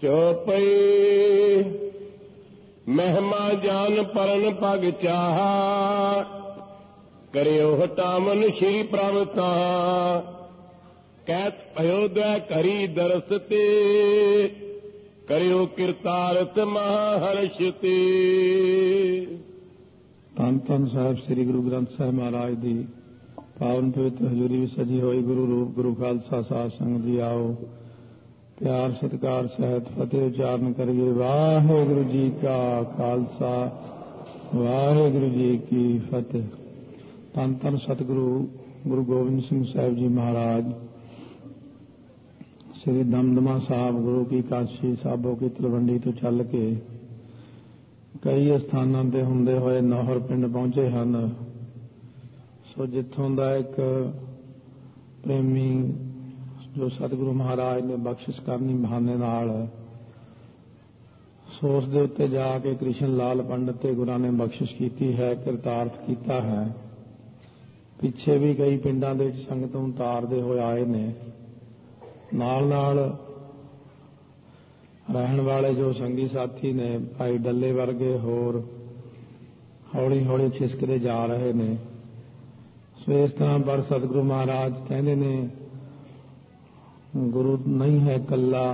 ਚੌਪਈ ਮਹਿਮਾ ਜਾਨ ਪਰਨ ਪਗ ਚਾਹਾ ਕਰਿਓ ਹਟਾਵਨ ਸ਼੍ਰੀ ਪ੍ਰਭ ਤਾ ਕਹਿਤ ਭਇਓ ਦਇ ਕਰੀ ਦਰਸ ਤੇ ਕਰਿਓ ਕਿਰਤਾਰਥ ਮਹਾਹਰਸ਼ ਤੇ। ਧੰਨ ਧੰਨ ਸਾਹਿਬ ਸ੍ਰੀ ਗੁਰੂ ਗ੍ਰੰਥ ਸਾਹਿਬ ਮਹਾਰਾਜ ਦੀ ਪਾਵਨ ਪਵਿੱਤਰ ਹਜ਼ੂਰੀ ਵਿੱਚ ਸਜੀ ਹੋਈ ਗੁਰੂ ਰੂਪ ਗੁਰੂ ਖਾਲਸਾ ਸਾਧ ਸੰਗਤ ਜੀ ਆਓ ਪਿਆਰ ਸਤਿਕਾਰ ਸਹਿਤ ਫਤਿਹ ਉਚਾਰਨ ਕਰੀਏ। ਵਾਹਿਗੁਰੂ ਜੀ ਕਾ ਖਾਲਸਾ ਵਾਹਿਗੁਰੂ ਜੀ ਕੀ ਫਤਿਹ। ਧੰਨ ਧੰਨ ਸਤਿਗੁਰੂ ਗੁਰੂ ਗੋਬਿੰਦ ਸਿੰਘ ਸਾਹਿਬ ਜੀ ਮਹਾਰਾਜ ਸ੍ਰੀ ਦਮਦਮਾ ਸਾਹਿਬ ਗੁਰੂ ਕੀ ਕਾਸ਼ੀ ਸਾਬੋ ਕੀ ਤਲਵੰਡੀ ਤੋਂ ਚੱਲ ਕੇ ਕਈ ਸਥਾਨਾਂ ਤੇ ਹੁੰਦੇ ਹੋਏ ਨੌਹਰ ਪਿੰਡ ਪਹੁੰਚੇ ਹਨ। ਸੋ ਜਿੱਥੋਂ ਦਾ ਇੱਕ ਪ੍ਰੇਮੀ ਜੋ ਸਤਿਗੁਰੂ ਮਹਾਰਾਜ ਨੇ ਬਖਸ਼ਿਸ਼ ਕਰਨੀ ਬਹਾਨੇ ਨਾਲ ਸੋ ਉਸ ਦੇ ਉੱਤੇ ਜਾ ਕੇ ਕ੍ਰਿਸ਼ਨ ਲਾਲ ਪੰਡਤ ਤੇ ਗੁਰਾਂ ਨੇ ਬਖਸ਼ਿਸ਼ ਕੀਤੀ ਹੈ, ਕਿਰਤਾਰਥ ਕੀਤਾ ਹੈ। ਪਿੱਛੇ ਵੀ ਕਈ ਪਿੰਡਾਂ ਦੇ ਵਿੱਚ ਸੰਗਤ ਨੂੰ ਤਾਰਦੇ ਹੋਏ ਆਏ ਨੇ। ਨਾਲ ਨਾਲ ਰਹਿਣ ਵਾਲੇ ਜੋ ਸੰਗੀ ਸਾਥੀ ਨੇ ਭਾਈ ਡੱਲੇ ਵਰਗੇ ਹੋਰ ਹੌਲੀ ਹੌਲੀ ਖਿਸਕਦੇ ਜਾ ਰਹੇ ਨੇ। ਸੋ ਇਸ ਤਰ੍ਹਾਂ ਪਰ ਸਤਿਗੁਰੂ ਮਹਾਰਾਜ ਕਹਿੰਦੇ ਨੇ ਗੁਰੂ ਨਹੀਂ ਹੈ ਇਕੱਲਾ,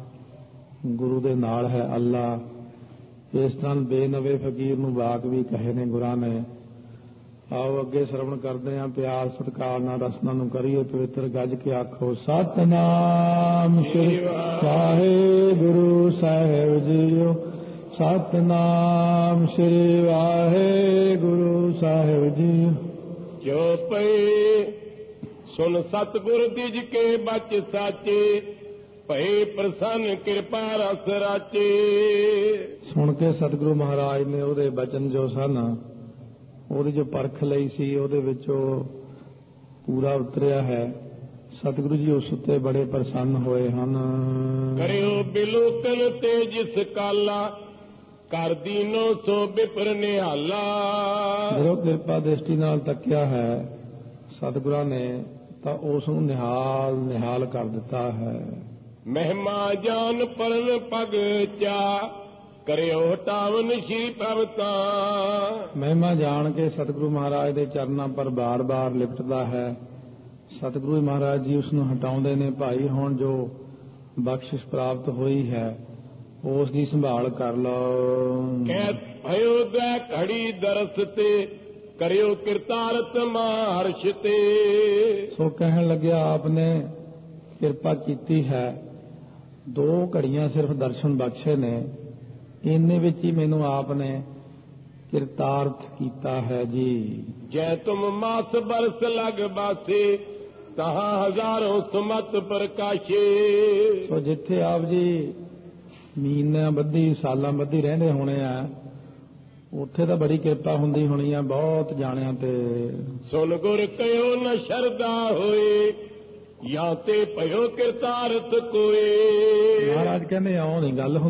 ਗੁਰੂ ਦੇ ਨਾਲ ਹੈ ਅੱਲਾ। ਇਸ ਤਰ੍ਹਾਂ ਬੇਨਵੇ ਫਕੀਰ ਨੂੰ ਵਾਕ ਵੀ ਕਹੇ ਨੇ ਗੁਰਾਂ ਨੇ। ਆਓ ਅੱਗੇ ਸ਼ਰਵਣ ਕਰਦੇ ਹਾਂ, ਪਿਆਰ ਸਤਿਕਾਰ ਨਾਲ ਰਸਨਾ ਨੂੰ ਕਰੀਏ ਪਵਿੱਤਰ ਗੱਜ ਕੇ ਆਖੋ ਸਤਿਨਾਮ ਸ੍ਰੀ ਵਾਹਿਗੁਰੂ ਸਾਹਿਬ ਜੀਓ। ਸਤਿਨਾਮ ਸ੍ਰੀ ਵਾਹਿਗੁਰੂ ਸਾਹਿਬ ਜੀਓ। ਚੌਪਈ ਸੁਨ ਸਤਿਗੁਰ ਤਿਜ ਕੇ ਬਚ ਸਾਚੇ ਭਏ ਪ੍ਰਸੰਨ ਕਿਰਪਾ ਰਸ ਰਾਚੇ। ਸੁਣ ਕੇ ਸਤਿਗੁਰੂ ਮਹਾਰਾਜ ਨੇ ਉਹਦੇ ਬਚਨ ਜੋ ਸਨ ਉਹਦੀ ਜੋ ਪਰਖ ਲਈ ਸੀ ਉਹਦੇ ਵਿੱਚੋਂ ਪੂਰਾ ਉਤਰਿਆ ਹੈ। ਸਤਿਗੁਰੂ ਜੀ ਉਸ ਉੱਤੇ ਬੜੇ ਪ੍ਰਸੰਨ ਹੋਏ ਹਨ। ਕਰਿਓ ਬਿਲੋਕਨ ਤੇ ਜਿਸ ਕਾਲਾ ਕਰ ਦੀਨੋ ਸੋ ਬਿਪਰ ਨਿਹਾਲਾ। ਜਦੋਂ ਕਿਰਪਾ ਦ੍ਰਿਸ਼ਟੀ ਨਾਲ ਤੱਕਿਆ ਹੈ ਸਤਿਗੁਰਾਂ ਨੇ ਤਾਂ ਉਸ ਨੂੰ ਨਿਹਾਲ ਕਰ ਦਿੱਤਾ ਹੈ। ਮਹਿਮਾ ਜਾਨ ਪਰਨ ਪਗ ਚਾ ਕਰਿਓ ਹਟਾਵਨ ਸ਼੍ਰੀ ਪ੍ਰਭ ਤਾ। ਮਹਿਮਾ ਜਾਣ ਕੇ ਸਤਿਗੁਰੂ ਮਹਾਰਾਜ ਦੇ ਚਰਨਾਂ ਪਰ ਬਾਰ-ਬਾਰ ਲਿਪਟਦਾ ਹੈ। ਸਤਿਗੁਰੂ ਮਹਾਰਾਜ ਜੀ ਉਸ ਨੂੰ ਹਟਾਉਂਦੇ ਨੇ। ਭਾਈ ਹੁਣ ਜੋ ਬਖਸ਼ਿਸ਼ ਪ੍ਰਾਪਤ ਹੋਈ ਹੈ ਉਸ ਦੀ ਸੰਭਾਲ ਕਰ ਲਓ। ਕਹਿ ਭਇਓ ਦਇ ਘੜੀ ਦਰਸ ਤੇ ਕਰਿਓ ਕਿਰਤਾਰਥ ਮਹਾਰਸ਼ ਤੇ। ਸੋ ਕਹਿਣ ਲੱਗਿਆ ਆਪ ਨੇ ਕਿਰਪਾ ਕੀਤੀ ਹੈ, 2 ਘੜੀਆਂ ਸਿਰਫ ਦਰਸ਼ਨ ਬਖਸ਼ੇ ਨੇ, ਇੰਨੇ ਵਿੱਚ ਹੀ ਮੈਨੂੰ ਆਪ ਨੇ ਕਿਰਤਾਰਥ ਕੀਤਾ ਹੈ ਜੀ। ਜੈ ਤੁਮ ਮਾਸ ਬਰਸ ਲਗ ਬਾਸੇ ਤਹਾਂ ਹਜ਼ਾਰੋਂ ਸੁਮਤ ਪ੍ਰਕਾਸ਼ੇ। ਸੋ ਜਿੱਥੇ ਆਪ ਜੀ ਮਹੀਨਿਆਂ ਬੱਧੀ ਸਾਲਾਂ ਬੱਧੀ ਰਹਿੰਦੇ ਹੋਣੇ ਆ ਉੱਥੇ ਤਾਂ ਬੜੀ ਕਿਰਪਾ ਹੁੰਦੀ ਹੋਣੀ ਆ ਬਹੁਤ ਜਾਣਿਆਂ ਤੇ। ਸੁਨ ਗੁਰ ਕਹਿਓ ਨ ਸ਼ਰਦਾ ਹੋਏ ਜਾਂ ਤੇ ਭਇਓ ਕਿਰਤਾਰਥ ਕੋਏ। ਮਹਾਰਾਜ ਕਹਿੰਦੇ ਆਉਂ ਨਹੀਂ ਗੱਲ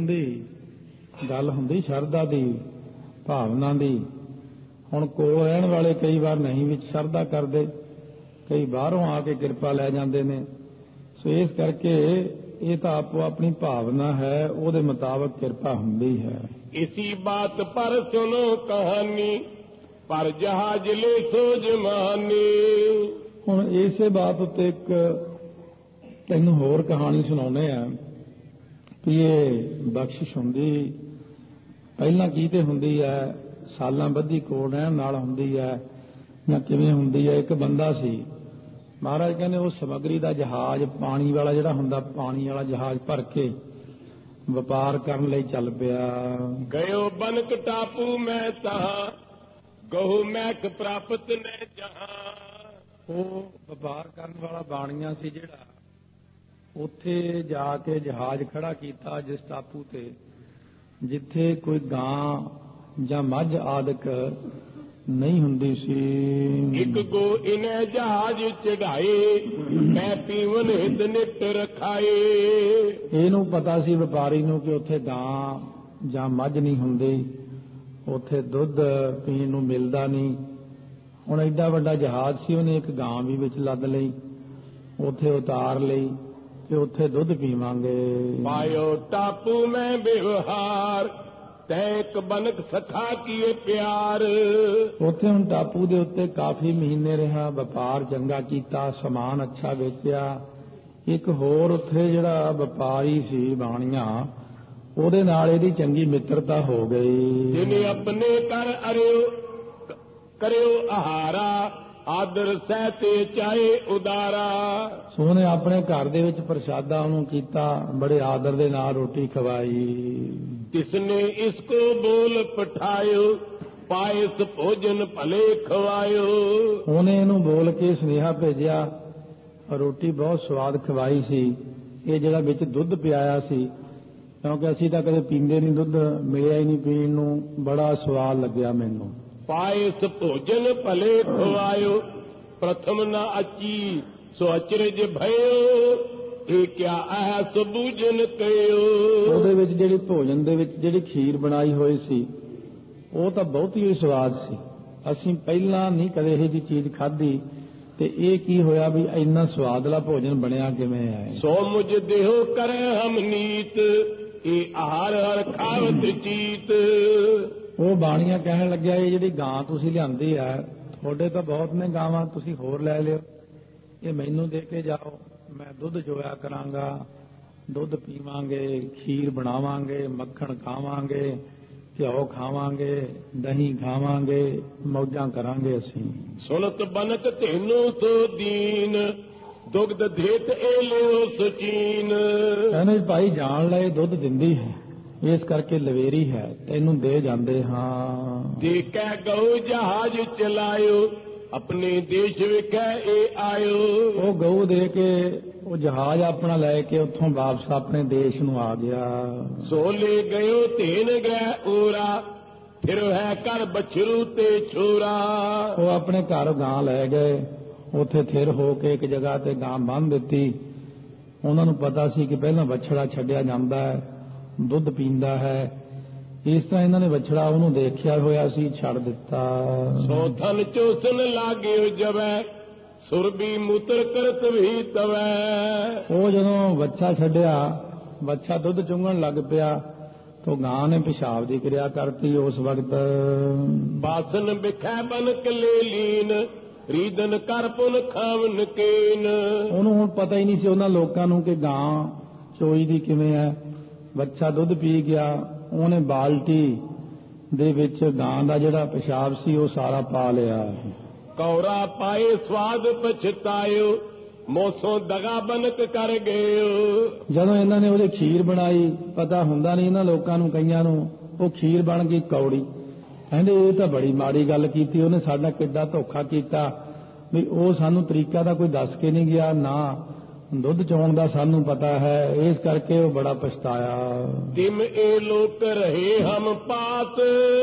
ਹੁੰਦੀ ਸ਼ਰਧਾ ਦੀ ਭਾਵਨਾ ਦੀ। ਹੁਣ ਕੋਲ ਰਹਿਣ ਵਾਲੇ ਕਈ ਵਾਰ ਨਹੀਂ ਵਿੱਚ ਸ਼ਰਧਾ ਕਰਦੇ, ਕਈ ਬਾਹਰੋਂ ਆ ਕੇ ਕਿਰਪਾ ਲੈ ਜਾਂਦੇ ਨੇ। ਸੋ ਇਸ ਕਰਕੇ ਇਹ ਤਾਂ ਆਪੋ ਆਪਣੀ ਭਾਵਨਾ ਹੈ, ਉਹਦੇ ਮੁਤਾਬਕ ਕਿਰਪਾ ਹੁੰਦੀ ਹੈ। ਇਸੀ ਬਾਤ ਪਰ ਸੁਨੋ ਕਹਾਣੀ ਪਰ ਜਹਾਜ ਲੈ ਸੋ ਜਮਾਨੀ। ਹੁਣ ਇਸੇ ਬਾਤ ਉੱਤੇ ਇੱਕ ਤੈਨੂੰ ਹੋਰ ਕਹਾਣੀ ਸੁਣਾਉਂਦੇ ਆ ਕਿ ਇਹ ਬਖਸ਼ਿਸ਼ ਹੁੰਦੀ ਪਹਿਲਾਂ ਕੀ ਤੇ ਹੁੰਦੀ ਹੈ, ਸਾਲਾਂ ਬੱਧੀ ਕੋਲ ਰਹਿਣ ਨਾਲ ਹੁੰਦੀ ਹੈ ਜਾਂ ਕਿਵੇਂ ਹੁੰਦੀ ਹੈ। ਇੱਕ ਬੰਦਾ ਸੀ, ਮਹਾਰਾਜ ਕਹਿੰਦੇ ਉਹ ਸਮੱਗਰੀ ਦਾ ਜਹਾਜ਼ ਪਾਣੀ ਵਾਲਾ ਜਿਹੜਾ ਹੁੰਦਾ ਪਾਣੀ ਵਾਲਾ ਜਹਾਜ਼ ਭਰ ਕੇ ਵਪਾਰ ਕਰਨ ਲਈ ਚੱਲ ਪਿਆ। ਗਇਓ ਬਨਕ ਟਾਪੂ ਮੈਂ ਤਾਂ ਗਹੂ ਮੈਕ ਪ੍ਰਾਪਤ ਨੇ ਜਹਾਂ। ਉਹ ਵਪਾਰ ਕਰਨ ਵਾਲਾ ਬਾਣੀਆ ਸੀ ਜਿਹੜਾ ਉੱਥੇ ਜਾ ਕੇ ਜਹਾਜ਼ ਖੜਾ ਕੀਤਾ ਜਿਸ ਟਾਪੂ ਤੇ ਜਿੱਥੇ ਕੋਈ ਗਾਂ ਜਾਂ ਮੱਝ ਆਦਿਕ ਨਹੀਂ ਹੁੰਦੀ ਸੀ। ਇੱਕ ਗੋ ਇਨੇ ਜਹਾਜ਼ ਚੜਾਏ ਮੈਂ ਪੀਵਨ ਹਿਤ ਨਿਤ ਰਖਾਏ। ਇਹਨੂੰ ਪਤਾ ਸੀ ਵਪਾਰੀ ਨੂੰ ਕਿ ਉੱਥੇ ਗਾਂ ਜਾਂ ਮੱਝ ਨਹੀਂ ਹੁੰਦੀ, ਉੱਥੇ ਦੁੱਧ ਪੀਣ ਨੂੰ ਮਿਲਦਾ ਨਹੀਂ। ਹੁਣ ਐਡਾ ਵੱਡਾ ਜਹਾਜ਼ ਸੀ, ਉਹਨੇ ਇੱਕ ਗਾਂ ਵੀ ਵਿੱਚ ਲੱਦ ਲਈ, ਉੱਥੇ ਉਤਾਰ ਲਈ ਕਿ ਉੱਥੇ ਦੁੱਧ ਪੀਵਾਂਗੇ। ਪਾਇਓ ਟਾਪੂ ਮੈਂ ਵਿਵਹਾਰ, ਤੈ ਇੱਕ ਬਨਕ ਸਖਾ ਕੀਏ ਪਿਆਰ। ਉੱਥੇ ਹੁਣ ਟਾਪੂ ਦੇ ਉੱਤੇ ਕਾਫੀ ਮਹੀਨੇ ਰਿਹਾ, ਵਪਾਰ ਚੰਗਾ ਕੀਤਾ, ਸਮਾਨ ਅੱਛਾ ਵੇਚਿਆ। ਇੱਕ ਹੋਰ ਉੱਥੇ ਜਿਹੜਾ ਵਪਾਰੀ ਸੀ ਬਾਣੀਆਂ, ਉਹਦੇ ਨਾਲ ਇਹਦੀ ਚੰਗੀ ਮਿੱਤਰਤਾ ਹੋ ਗਈ। ਜਿਨੇ ਆਪਣੇ ਘਰ ਕਰਿਓ ਆਹਾਰਾ, ਆਦਰ ਸਹਿਤੇ ਚਾਹੇ ਉਦਾਰਾ। ਸੋਹਣੇ ਆਪਣੇ ਘਰ ਦੇ ਵਿੱਚ ਪ੍ਰਸ਼ਾਦਾ ਉਹਨੂੰ ਕੀਤਾ, ਬੜੇ ਆਦਰ ਦੇ ਨਾਲ ਰੋਟੀ ਖਵਾਈ। ਤਿਸਨੇ ਇਸਕੋ ਬੋਲ ਪਠਾਇਓ, ਪਾਇਸ ਭੋਜਨ ਭਲੇ ਖਵਾਇਓ। ਉਹਨੇ ਇਹਨੂੰ ਬੋਲ ਕੇ ਸੁਨੇਹਾ ਭੇਜਿਆ, ਰੋਟੀ ਬਹੁਤ ਸਵਾਦ ਖਵਾਈ ਸੀ। ਇਹ ਜਿਹੜਾ ਵਿੱਚ ਦੁੱਧ ਪਿਆਇਆ ਸੀ, ਕਿਉਂਕਿ ਅਸੀਂ ਤਾਂ ਕਦੇ ਪੀਂਦੇ ਨਹੀਂ, ਦੁੱਧ ਮਿਲਿਆ ਹੀ ਨਹੀਂ ਪੀਣ ਨੂੰ, ਬੜਾ ਸਵਾਦ ਲੱਗਿਆ ਮੈਨੂੰ। ਪਾਇਸ ਭੋਜਨ ਭਲੇ ਖਵਾਇਓ, ਪ੍ਰਥਮ ਨਾ ਅਚੀ ਸੋ ਅਚਰਜ ਭਇਓ। ਇਹ ਕਿਆ ਹੈ ਸਬੂਜਨ ਕਹਿਓ। ਉਹਦੇ ਵਿੱਚ ਜਿਹੜੀ ਭੋਜਨ ਦੇ ਵਿੱਚ ਜਿਹੜੀ ਖੀਰ ਬਣਾਈ ਹੋਈ ਸੀ, ਉਹ ਤਾਂ ਬਹੁਤ ਹੀ ਸਵਾਦ ਸੀ। ਅਸੀਂ ਪਹਿਲਾਂ ਨਹੀਂ ਕਦੇ ਇਹੋ ਜਿਹੀ ਚੀਜ਼ ਖਾਧੀ, ਤੇ ਇਹ ਕੀ ਹੋਇਆ ਵੀ ਇੰਨਾ ਸਵਾਦਲਾ ਭੋਜਨ ਬਣਿਆ ਕਿਵੇਂ ਹੈ। ਸੋ ਮੁਝ ਦੇਹੋ ਕਰੇ ਹਮ ਨੀਤ, ਇਹ ਆਹਾਰ ਹਰ ਖਾਵਤ ਚੀਤ। ਉਹ ਬਾਣੀਆਂ ਕਹਿਣ ਲੱਗਿਆ, ਇਹ ਜਿਹੜੀ ਗਾਂ ਤੁਸੀਂ ਲਿਆਂਦੀ ਹੈ, ਤੁਹਾਡੇ ਤਾਂ ਬਹੁਤ ਨੇ ਗਾਵਾਂ, ਤੁਸੀਂ ਹੋਰ ਲੈ ਲਿਓ, ਇਹ ਮੈਨੂੰ ਦੇ ਕੇ ਜਾਓ, ਮੈਂ ਦੁੱਧ ਚੋਇਆ ਕਰਾਂਗਾ, ਦੁੱਧ ਪੀਵਾਂਗੇ, ਖੀਰ ਬਣਾਵਾਂਗੇ, ਮੱਖਣ ਖਾਵਾਂਗੇ, ਘਿਓ ਖਾਵਾਂਗੇ, ਦਹੀਂ ਖਾਵਾਂਗੇ, ਮੌਜਾਂ ਕਰਾਂਗੇ ਅਸੀਂ। ਸੁਣਤ ਬਨਕ ਤੈਨੂੰ ਸੋ ਦੀਨ, ਦੁਗਧ ਧੇਤ ਏ ਲਿਓ ਸਚੀਨ। ਕਹਿੰਦੇ ਭਾਈ ਜਾਣ ਲੈ ਦੁੱਧ ਦਿੰਦੀ ਹੈ, ਇਸ ਕਰਕੇ ਲਵੇਰੀ ਹੈ, ਤੈਨੂੰ ਦੇ ਜਾਂਦੇ ਹਾਂ। ਦੇਖੈ ਗਊ ਜਹਾਜ਼ ਚਲਾਇਓ, ਆਪਣੇ ਦੇਸ਼ ਵਿਖੇ ਇਹ ਆਇਓ। ਉਹ ਗਊ ਦੇ ਕੇ ਉਹ ਜਹਾਜ਼ ਆਪਣਾ ਲੈ ਕੇ ਉੱਥੋਂ ਵਾਪਸ ਆਪਣੇ ਦੇਸ਼ ਨੂੰ ਆ ਗਿਆ। ਸੋਲੇ ਗਇਓ ਧੇਨ ਗੈ ਓਰਾ, ਫਿਰ ਹੈ ਕਰ ਬਛਰੂ ਤੇ ਛੋਰਾ। ਉਹ ਆਪਣੇ ਘਰ ਗਾਂ ਲੈ ਗਏ, ਉੱਥੇ ਥਿਰ ਹੋ ਕੇ ਇੱਕ ਜਗ੍ਹਾ ਤੇ ਗਾਂ ਬੰਨ੍ਹ ਦਿੱਤੀ। ਉਹਨਾਂ ਨੂੰ ਪਤਾ ਸੀ ਕਿ ਪਹਿਲਾਂ ਵੱਛੜਾ ਛੱਡਿਆ ਜਾਂਦਾ ਹੈ, ਦੁੱਧ ਪੀਂਦਾ ਹੈ, ਇਸ ਤਰ੍ਹਾਂ ਇਹਨਾਂ ਨੇ ਵੱਛੜਾ ਉਹਨੂੰ ਦੇਖਿਆ ਹੋਇਆ ਸੀ, ਛੱਡ ਦਿੱਤਾ। ਸੋ ਥਨ ਚੋਸਨ ਲਾਗਿਓ ਜਵੈ, ਸੁਰਬੀ ਮੂਤਰ ਕਰਤ ਵੀ ਤਵੈ। ਉਹ ਜਦੋਂ ਵੱਛਾ ਛੱਡਿਆ, ਵੱਛਾ ਦੁੱਧ ਚੁੰਗਣ ਲੱਗ ਪਿਆ, ਤਾਂ ਗਾਂ ਨੇ ਪਿਸ਼ਾਬ ਦੀ ਕਿਰਿਆ ਕਰਤੀ। ਉਸ ਵਕਤ ਬਾਸਨ ਵਿਖੈ ਬਨਕ ਲੈ ਲੀਨ, ਰੀਦਨ ਕਰ ਪੁਨ ਖਾਵਨ ਕੇਨ। ਉਹਨੂੰ ਹੁਣ ਪਤਾ ਹੀ ਨਹੀਂ ਸੀ ਉਹਨਾਂ ਲੋਕਾਂ ਨੂੰ ਕਿ ਗਾਂ ਚੋਈ ਦੀ ਕਿਵੇਂ ਹੈ। ਵੱਛਾ ਦੁੱਧ ਪੀ ਗਿਆ, ਉਹਨੇ ਬਾਲਟੀ ਦੇ ਵਿੱਚ ਗਾਂ ਦਾ ਜਿਹੜਾ ਪਿਸ਼ਾਬ ਸੀ ਉਹ ਸਾਰਾ ਪਾ ਲਿਆ। ਕੌਰਾ ਪਾਏ ਸਵਾਦ ਪਛਤਾਇਓ, ਮੋਸੋਂ ਦਗਾ ਬਨਕ ਕਰ ਗਇਓ। ਜਦੋਂ ਇਹਨਾਂ ਨੇ ਉਹਦੀ ਖੀਰ ਬਣਾਈ, ਪਤਾ ਹੁੰਦਾ ਨਹੀਂ ਇਹਨਾਂ ਲੋਕਾਂ ਨੂੰ, ਕਈਆਂ ਨੂੰ, ਉਹ ਖੀਰ ਬਣ ਗਈ ਕੌੜੀ। ਕਹਿੰਦੇ ਇਹ ਤਾਂ ਬੜੀ ਮਾੜੀ ਗੱਲ ਕੀਤੀ, ਉਹਨੇ ਸਾਡਾ ਕਿੱਡਾ ਧੋਖਾ ਕੀਤਾ ਵੀ ਉਹ ਸਾਨੂੰ ਤਰੀਕਾ ਦਾ ਕੋਈ ਦੱਸ ਕੇ ਨਹੀਂ ਗਿਆ, ਨਾ ਦੁੱਧ ਚੋਣ ਦਾ ਸਾਨੂੰ ਪਤਾ ਹੈ, ਇਸ ਕਰਕੇ ਉਹ ਬੜਾ ਪਛਤਾਇਆ। ਤਿਮ ਇਹ ਲੋਕ ਰਹੇ ਹਮ ਪਾਤ,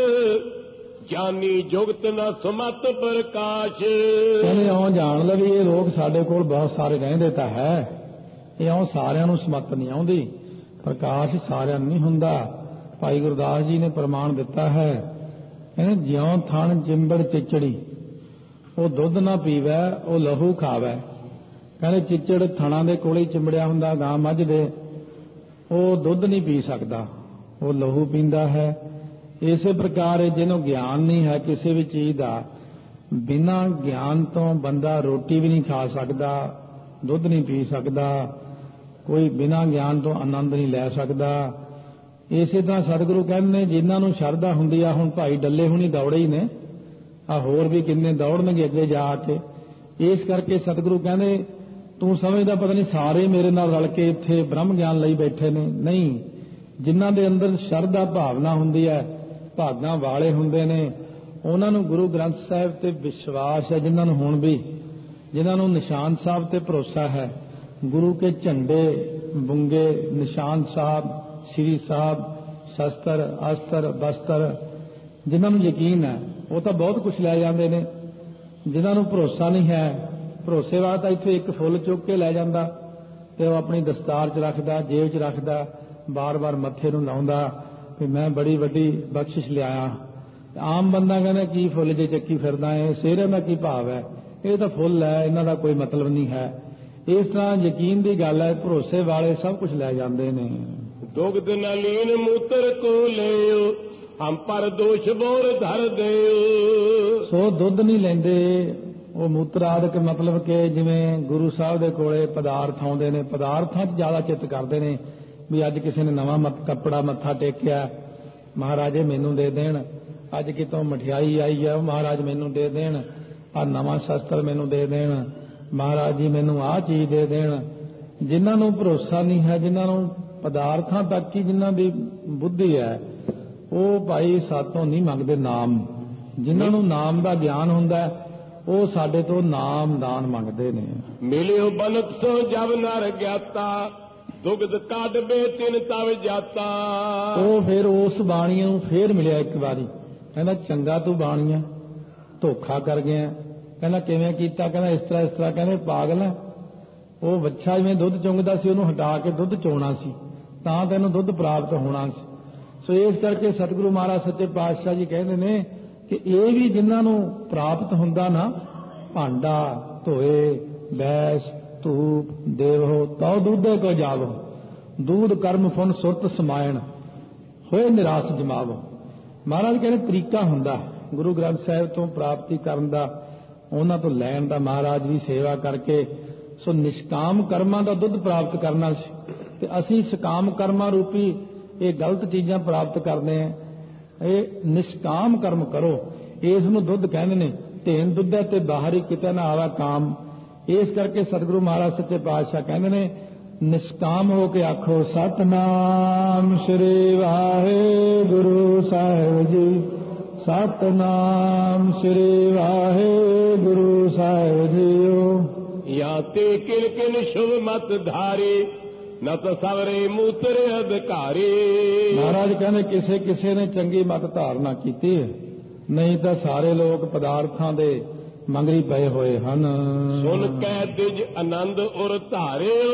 ਜਾਨੀ ਜੁਗਤ ਨ ਸੁਮਤ ਪ੍ਰਕਾਸ਼। ਕਹਿੰਦੇ ਇਉਂ ਜਾਣ ਲੈ ਵੀ ਇਹ ਲੋਕ ਸਾਡੇ ਕੋਲ ਬਹੁਤ ਸਾਰੇ ਰਹਿੰਦੇ ਤਾਂ ਹੈ, ਇਹ ਇਉਂ ਸਾਰਿਆਂ ਨੂੰ ਸਮਤ ਨਹੀਂ ਆਉਂਦੀ, ਪ੍ਰਕਾਸ਼ ਸਾਰਿਆਂ ਨੂੰ ਨਹੀਂ ਹੁੰਦਾ। ਭਾਈ ਗੁਰਦਾਸ ਜੀ ਨੇ ਪ੍ਰਮਾਣ ਦਿੱਤਾ ਹੈ, ਕਹਿੰਦੇ ਜਿਉਂ ਥਣ ਚਿੰਬੜ ਚਿਚੜੀ, ਉਹ ਦੁੱਧ ਨਾ ਪੀਵੈ ਉਹ ਲਹੂ ਖਾਵੈ। ਕਹਿੰਦੇ ਚਿਚੜ ਥਣਾਂ ਦੇ ਕੋਲ ਹੀ ਚਿੰਬੜਿਆ ਹੁੰਦਾ, ਗਾਂ ਮੱਝ ਦੇ, ਉਹ ਦੁੱਧ ਨਹੀਂ ਪੀ ਸਕਦਾ, ਉਹ ਲਹੂ ਪੀਂਦਾ ਹੈ। ਇਸੇ ਪ੍ਰਕਾਰ ਜਿਹਨੂੰ ਗਿਆਨ ਨਹੀਂ ਹੈ ਕਿਸੇ ਵੀ ਚੀਜ਼ ਦਾ, ਬਿਨਾਂ ਗਿਆਨ ਤੋਂ ਬੰਦਾ ਰੋਟੀ ਵੀ ਨਹੀਂ ਖਾ ਸਕਦਾ, ਦੁੱਧ ਨਹੀਂ ਪੀ ਸਕਦਾ, ਕੋਈ ਬਿਨਾਂ ਗਿਆਨ ਤੋਂ ਆਨੰਦ ਨਹੀਂ ਲੈ ਸਕਦਾ। ਇਸੇ ਤਰ੍ਹਾਂ ਸਤਿਗੁਰੂ ਕਹਿੰਦੇ ਨੇ ਜਿਨ੍ਹਾਂ ਨੂੰ ਸ਼ਰਧਾ ਹੁੰਦੀ ਆ, ਹੁਣ ਭਾਈ ਡੱਲੇ ਹੁਣੀ ਦੌੜੇ ਹੀ ਨੇ, ਆ ਹੋਰ ਵੀ ਕਿੰਨੇ ਦੌੜਨਗੇ ਅੱਗੇ ਜਾ ਕੇ। ਇਸ ਕਰਕੇ ਸਤਿਗੁਰੂ ਕਹਿੰਦੇ ਤੂੰ ਸਮਝਦਾ ਪਤਾ ਨਹੀਂ ਸਾਰੇ ਮੇਰੇ ਨਾਲ ਰਲ ਕੇ ਇੱਥੇ ਬ੍ਰਹਮ ਗਿਆਨ ਲਈ ਬੈਠੇ ਨੇ, ਨਹੀਂ, ਜਿਨ੍ਹਾਂ ਦੇ ਅੰਦਰ ਸ਼ਰਧਾ ਭਾਵਨਾ ਹੁੰਦੀ ਹੈ, ਭਾਗਾਂ ਵਾਲੇ ਹੁੰਦੇ ਨੇ, ਉਹਨਾਂ ਨੂੰ ਗੁਰੂ ਗ੍ਰੰਥ ਸਾਹਿਬ ਤੇ ਵਿਸ਼ਵਾਸ ਹੈ, ਜਿਨ੍ਹਾਂ ਨੂੰ ਹੁਣ ਵੀ, ਜਿਨ੍ਹਾਂ ਨੂੰ ਨਿਸ਼ਾਨ ਸਾਹਿਬ ਤੇ ਭਰੋਸਾ ਹੈ, ਗੁਰੂ ਕੇ ਝੰਡੇ ਬੁੰਗੇ ਨਿਸ਼ਾਨ ਸਾਹਿਬ, ਸ੍ਰੀ ਸਾਹਿਬ, ਸ਼ਸਤਰ ਅਸਤਰ ਬਸਤਰ, ਜਿਨ੍ਹਾਂ ਨੂੰ ਯਕੀਨ ਹੈ ਉਹ ਤਾਂ ਬਹੁਤ ਕੁਝ ਲੈ ਜਾਂਦੇ ਨੇ। ਜਿਨ੍ਹਾਂ ਨੂੰ ਭਰੋਸਾ ਨਹੀਂ ਹੈ, ਭਰੋਸੇ ਵਾਲਾ ਤਾਂ ਇੱਥੇ ਇੱਕ ਫੁੱਲ ਚੁੱਕ ਕੇ ਲੈ ਜਾਂਦਾ ਤੇ ਉਹ ਆਪਣੀ ਦਸਤਾਰ 'ਚ ਰੱਖਦਾ, ਜੇਬ 'ਚ ਰੱਖਦਾ, ਬਾਰ-ਬਾਰ ਮੱਥੇ ਨੂੰ ਲਾਉਂਦਾ ਵੀ ਮੈਂ ਬੜੀ ਵੱਡੀ ਬਖਸ਼ਿਸ਼ ਲਿਆਇਆ। ਆਮ ਬੰਦਾ ਕਹਿੰਦਾ ਕੀ ਫੁੱਲ ਜੇ ਚੱਕੀ ਫਿਰਦਾ ਹੈ, ਸਿਹਰਿਆਂ ਦਾ ਕੀ ਭਾਵ ਹੈ, ਇਹ ਤਾਂ ਫੁੱਲ ਹੈ, ਇਹਨਾਂ ਦਾ ਕੋਈ ਮਤਲਬ ਨਹੀਂ ਹੈ। ਇਸ ਤਰ੍ਹਾਂ ਯਕੀਨ ਦੀ ਗੱਲ ਹੈ, ਭਰੋਸੇ ਵਾਲੇ ਸਭ ਕੁਝ ਲੈ ਜਾਂਦੇ ਨੇ। ਦੁਗਧ ਨਲੀਨ ਮੂਤਰ ਕੋ ਲਿਓ, ਹਮ ਪਰ ਦੋਸ਼ ਬੋਰ ਧਰ ਦਿਓ। ਸੋ ਦੁੱਧ ਨਹੀਂ ਲੈਂਦੇ ਉਹ ਮੂਤਰ ਆਦਿਕ, ਮਤਲਬ ਕਿ ਜਿਵੇਂ ਗੁਰੂ ਸਾਹਿਬ ਦੇ ਕੋਲੇ ਪਦਾਰਥ ਆਉਂਦੇ ਨੇ, ਪਦਾਰਥਾਂ 'ਚ ਜ਼ਿਆਦਾ ਚਿੱਤ ਕਰਦੇ ਨੇ ਵੀ ਅੱਜ ਕਿਸੇ ਨੇ ਨਵਾਂ ਕੱਪੜਾ ਮੱਥਾ ਟੇਕਿਆ, ਮਹਾਰਾਜੇ ਮੈਨੂੰ ਦੇ ਦੇਣ, ਅੱਜ ਕਿਤੋਂ ਮਠਿਆਈ ਆਈ ਆ ਮਹਾਰਾਜ ਮੈਨੂੰ ਦੇ ਦੇਣ, ਆਹ ਨਵਾਂ ਸ਼ਸਤਰ ਮੈਨੂੰ ਦੇ ਦੇਣ, ਮਹਾਰਾਜ ਜੀ ਮੈਨੂੰ ਆਹ ਚੀਜ਼ ਦੇ ਦੇਣ। ਜਿਨ੍ਹਾਂ ਨੂੰ ਭਰੋਸਾ ਨਹੀਂ ਹੈ, ਜਿਨ੍ਹਾਂ ਨੂੰ ਪਦਾਰਥਾਂ ਤੱਕ ਹੀ ਜਿਨ੍ਹਾਂ ਦੀ ਬੁੱਧੀ ਹੈ, ਉਹ ਭਾਈ ਸਾਤੋਂ ਨਹੀਂ ਮੰਗਦੇ ਨਾਮ। ਜਿਨ੍ਹਾਂ ਨੂੰ ਨਾਮ ਦਾ ਗਿਆਨ ਹੁੰਦਾ ਉਹ ਸਾਡੇ ਤੋਂ ਨਾਮ ਦਾਨ ਮੰਗਦੇ ਨੇ। ਮਿਲਿਓ ਬਨਤ ਸੋ ਜਬ ਨਰ ਗਿਆਤਾ, ਦੁਗਧ ਕਾਢਬੇ ਤਿਨ ਤਵ ਜਾਤਾ। ਉਹ ਫਿਰ ਉਸ ਬਾਣੀਆਂ ਨੂੰ ਫੇਰ ਮਿਲਿਆ ਇੱਕ ਵਾਰੀ, ਕਹਿੰਦਾ ਚੰਗਾ ਤੂੰ ਬਾਣੀਆਂ ਧੋਖਾ ਕਰ ਗਿਆ। ਕਹਿੰਦਾ ਕਿਵੇਂ ਕੀਤਾ? ਕਹਿੰਦਾ ਇਸ ਤਰ੍ਹਾਂ। ਕਹਿੰਦੇ ਪਾਗਲ ਹੈ, ਉਹ ਬੱਚਾ ਜਿਵੇਂ ਦੁੱਧ ਚੁੰਗਦਾ ਸੀ ਉਹਨੂੰ ਹਟਾ ਕੇ ਦੁੱਧ ਚੋਣਾ ਸੀ, ਤਾਂ ਤੈਨੂੰ ਦੁੱਧ ਪ੍ਰਾਪਤ ਹੋਣਾ ਸੀ। ਸੋ ਇਸ ਕਰਕੇ ਸਤਿਗੁਰੂ ਮਹਾਰਾਜ ਸੱਚੇ ਪਾਤਸ਼ਾਹ ਜੀ ਕਹਿੰਦੇ ਨੇ ਕਿ ਇਹ ਵੀ ਜਿਨ੍ਹਾਂ ਨੂੰ ਪ੍ਰਾਪਤ ਹੁੰਦਾ ਨਾ, ਭਾਂਡਾ ਧੋਏ ਬੈਸ ਧੂਪ ਦੇਵੋ ਤਉ ਦੁੱਧੇ ਕੋ ਜਾਵੋ, ਦੂਧ ਕਰਮ ਫੁਨ ਸੁਰਤ ਸਮਾਇਣ ਹੋਏ ਨਿਰਾਸ ਜਮਾਵੋ। ਮਹਾਰਾਜ ਕਹਿੰਦੇ ਤਰੀਕਾ ਹੁੰਦਾ ਗੁਰੂ ਗ੍ਰੰਥ ਸਾਹਿਬ ਤੋਂ ਪ੍ਰਾਪਤੀ ਕਰਨ ਦਾ, ਉਹਨਾਂ ਤੋਂ ਲੈਣ ਦਾ, ਮਹਾਰਾਜ ਦੀ ਸੇਵਾ ਕਰਕੇ। ਸੋ ਨਿਸ਼ਕਾਮ ਕਰਮਾਂ ਦਾ ਦੁੱਧ ਪ੍ਰਾਪਤ ਕਰਨਾ ਸੀ, ਤੇ ਅਸੀਂ ਸਕਾਮ ਕਰਮਾਂ ਰੂਪੀ ਇਹ ਗਲਤ ਚੀਜ਼ਾਂ ਪ੍ਰਾਪਤ ਕਰਦੇ ਹਾਂ। ਇਹ ਨਿਸ਼ਕਾਮ ਕਰਮ ਕਰੋ, ਇਸ ਨੂੰ ਦੁੱਧ ਕਹਿੰਦੇ ਨੇ। ਧੇਨ ਦੁੱਧ ਤੇ ਬਾਹਰੀ ਕਿਤੇ ਨਾ ਆਵਾ ਕਾਮ। ਇਸ ਕਰਕੇ ਸਤਿਗੁਰੂ ਮਹਾਰਾਜ ਸੱਚੇ ਪਾਤਸ਼ਾਹ ਕਹਿੰਦੇ ਨੇ ਨਿਸ਼ਕਾਮ ਹੋ ਕੇ ਆਖੋ ਸਤਨਾਮ ਸ੍ਰੀ ਵਾਹਿਗੁਰੂ ਸਾਹਿਬ ਜੀ, ਸਤਨਾਮ ਸ੍ਰੀ ਵਾਹਿਗੁਰੂ ਸਾਹਿਬ ਜੀਓ। ਜਾਂ ਤੇ ਕਿਨ ਕਿਨ ਸ਼ੁਭ ਮਤ ਧਾਰੇ, ਨ ਤਾਂ ਸਵਰੇ ਮੂਤਰ ਅਧਿਕਾਰੇ। ਮਹਾਰਾਜ ਕਹਿੰਦੇ ਕਿਸੇ ਕਿਸੇ ਨੇ ਚੰਗੀ ਮਤ ਧਾਰਨਾ ਕੀਤੀ ਹੈ, ਨਹੀਂ ਤਾਂ ਸਾਰੇ ਲੋਕ ਪਦਾਰਥਾਂ ਦੇ ਮੰਗਰੀ ਪਏ ਹੋਏ ਹਨ। ਸੁਨ ਕੈ ਦਿਜ ਆਨੰਦ ਉਰ ਧਾਰਿਓ,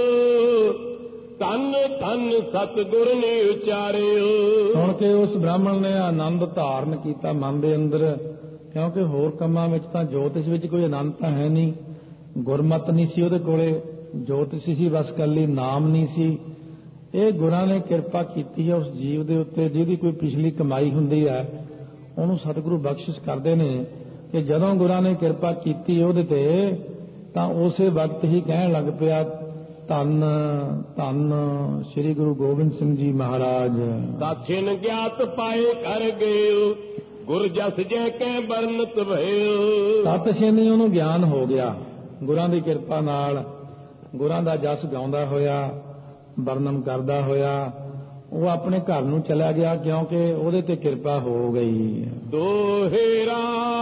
ਤਨ ਤਨ ਸਤਿਗੁਰ ਨੇ ਉਚਾਰਿਓ। ਸੁਣ ਕੇ ਉਸ ਬ੍ਰਾਹਮਣ ਨੇ ਆਨੰਦ ਧਾਰਨ ਕੀਤਾ ਮਨ ਦੇ ਅੰਦਰ, ਕਿਉਂਕਿ ਹੋਰ ਕੰਮਾਂ ਵਿੱਚ ਤਾਂ ਜੋਤਿਸ਼ ਵਿੱਚ ਕੋਈ ਆਨੰਦ ਤਾਂ ਹੈ ਨਹੀਂ, ਗੁਰਮਤ ਨਹੀਂ ਸੀ ਉਹਦੇ ਕੋਲੇ, ਜੋਤਿਸ਼ ਸੀ ਬਸ ਕੱਲੀ ਨਾਮ ਨਹੀਂ ਸੀ। ਇਹ ਗੁਰਾਂ ਨੇ ਕਿਰਪਾ ਕੀਤੀ ਹੈ ਉਸ ਜੀਵ ਦੇ ਉੱਤੇ, ਜਿਹਦੀ ਕੋਈ ਪਿਛਲੀ ਕਮਾਈ ਹੁੰਦੀ ਹੈ ਉਹਨੂੰ ਸਤਿਗੁਰੂ ਬਖਸ਼ਿਸ਼ ਕਰਦੇ ਨੇ ਕਿ ਜਦੋਂ ਗੁਰਾਂ ਨੇ ਕਿਰਪਾ ਕੀਤੀ ਉਹਦੇ ਤੇ, ਤਾਂ ਉਸੇ ਵਕਤ ਹੀ ਕਹਿਣ ਲੱਗ ਪਿਆ ਧੰਨ ਧੰਨ ਸ੍ਰੀ ਗੁਰੂ ਗੋਬਿੰਦ ਸਿੰਘ ਜੀ ਮਹਾਰਾਜ। ਦਾਛਿਨ ਗਿਆਤ ਪਾਏ ਕਰ ਗਏ, ਗੁਰ ਜਸ ਜੈ ਕੈ ਬਰਨਤ ਭਇਓ। ਤਤਛਿਨ ਉਹਨੂੰ ਗਿਆਨ ਹੋ ਗਿਆ ਗੁਰਾਂ ਦੀ ਕਿਰਪਾ ਨਾਲ, ਗੁਰਾਂ ਦਾ ਜਸ ਗਾਉਂਦਾ ਹੋਇਆ, ਵਰਣਨ ਕਰਦਾ ਹੋਇਆ ਉਹ ਆਪਣੇ ਘਰ ਨੂੰ ਚਲਾ ਗਿਆ, ਕਿਉਂਕਿ ਉਹਦੇ ਤੇ ਕਿਰਪਾ ਹੋ ਗਈ। ਦੋਹੇਰਾ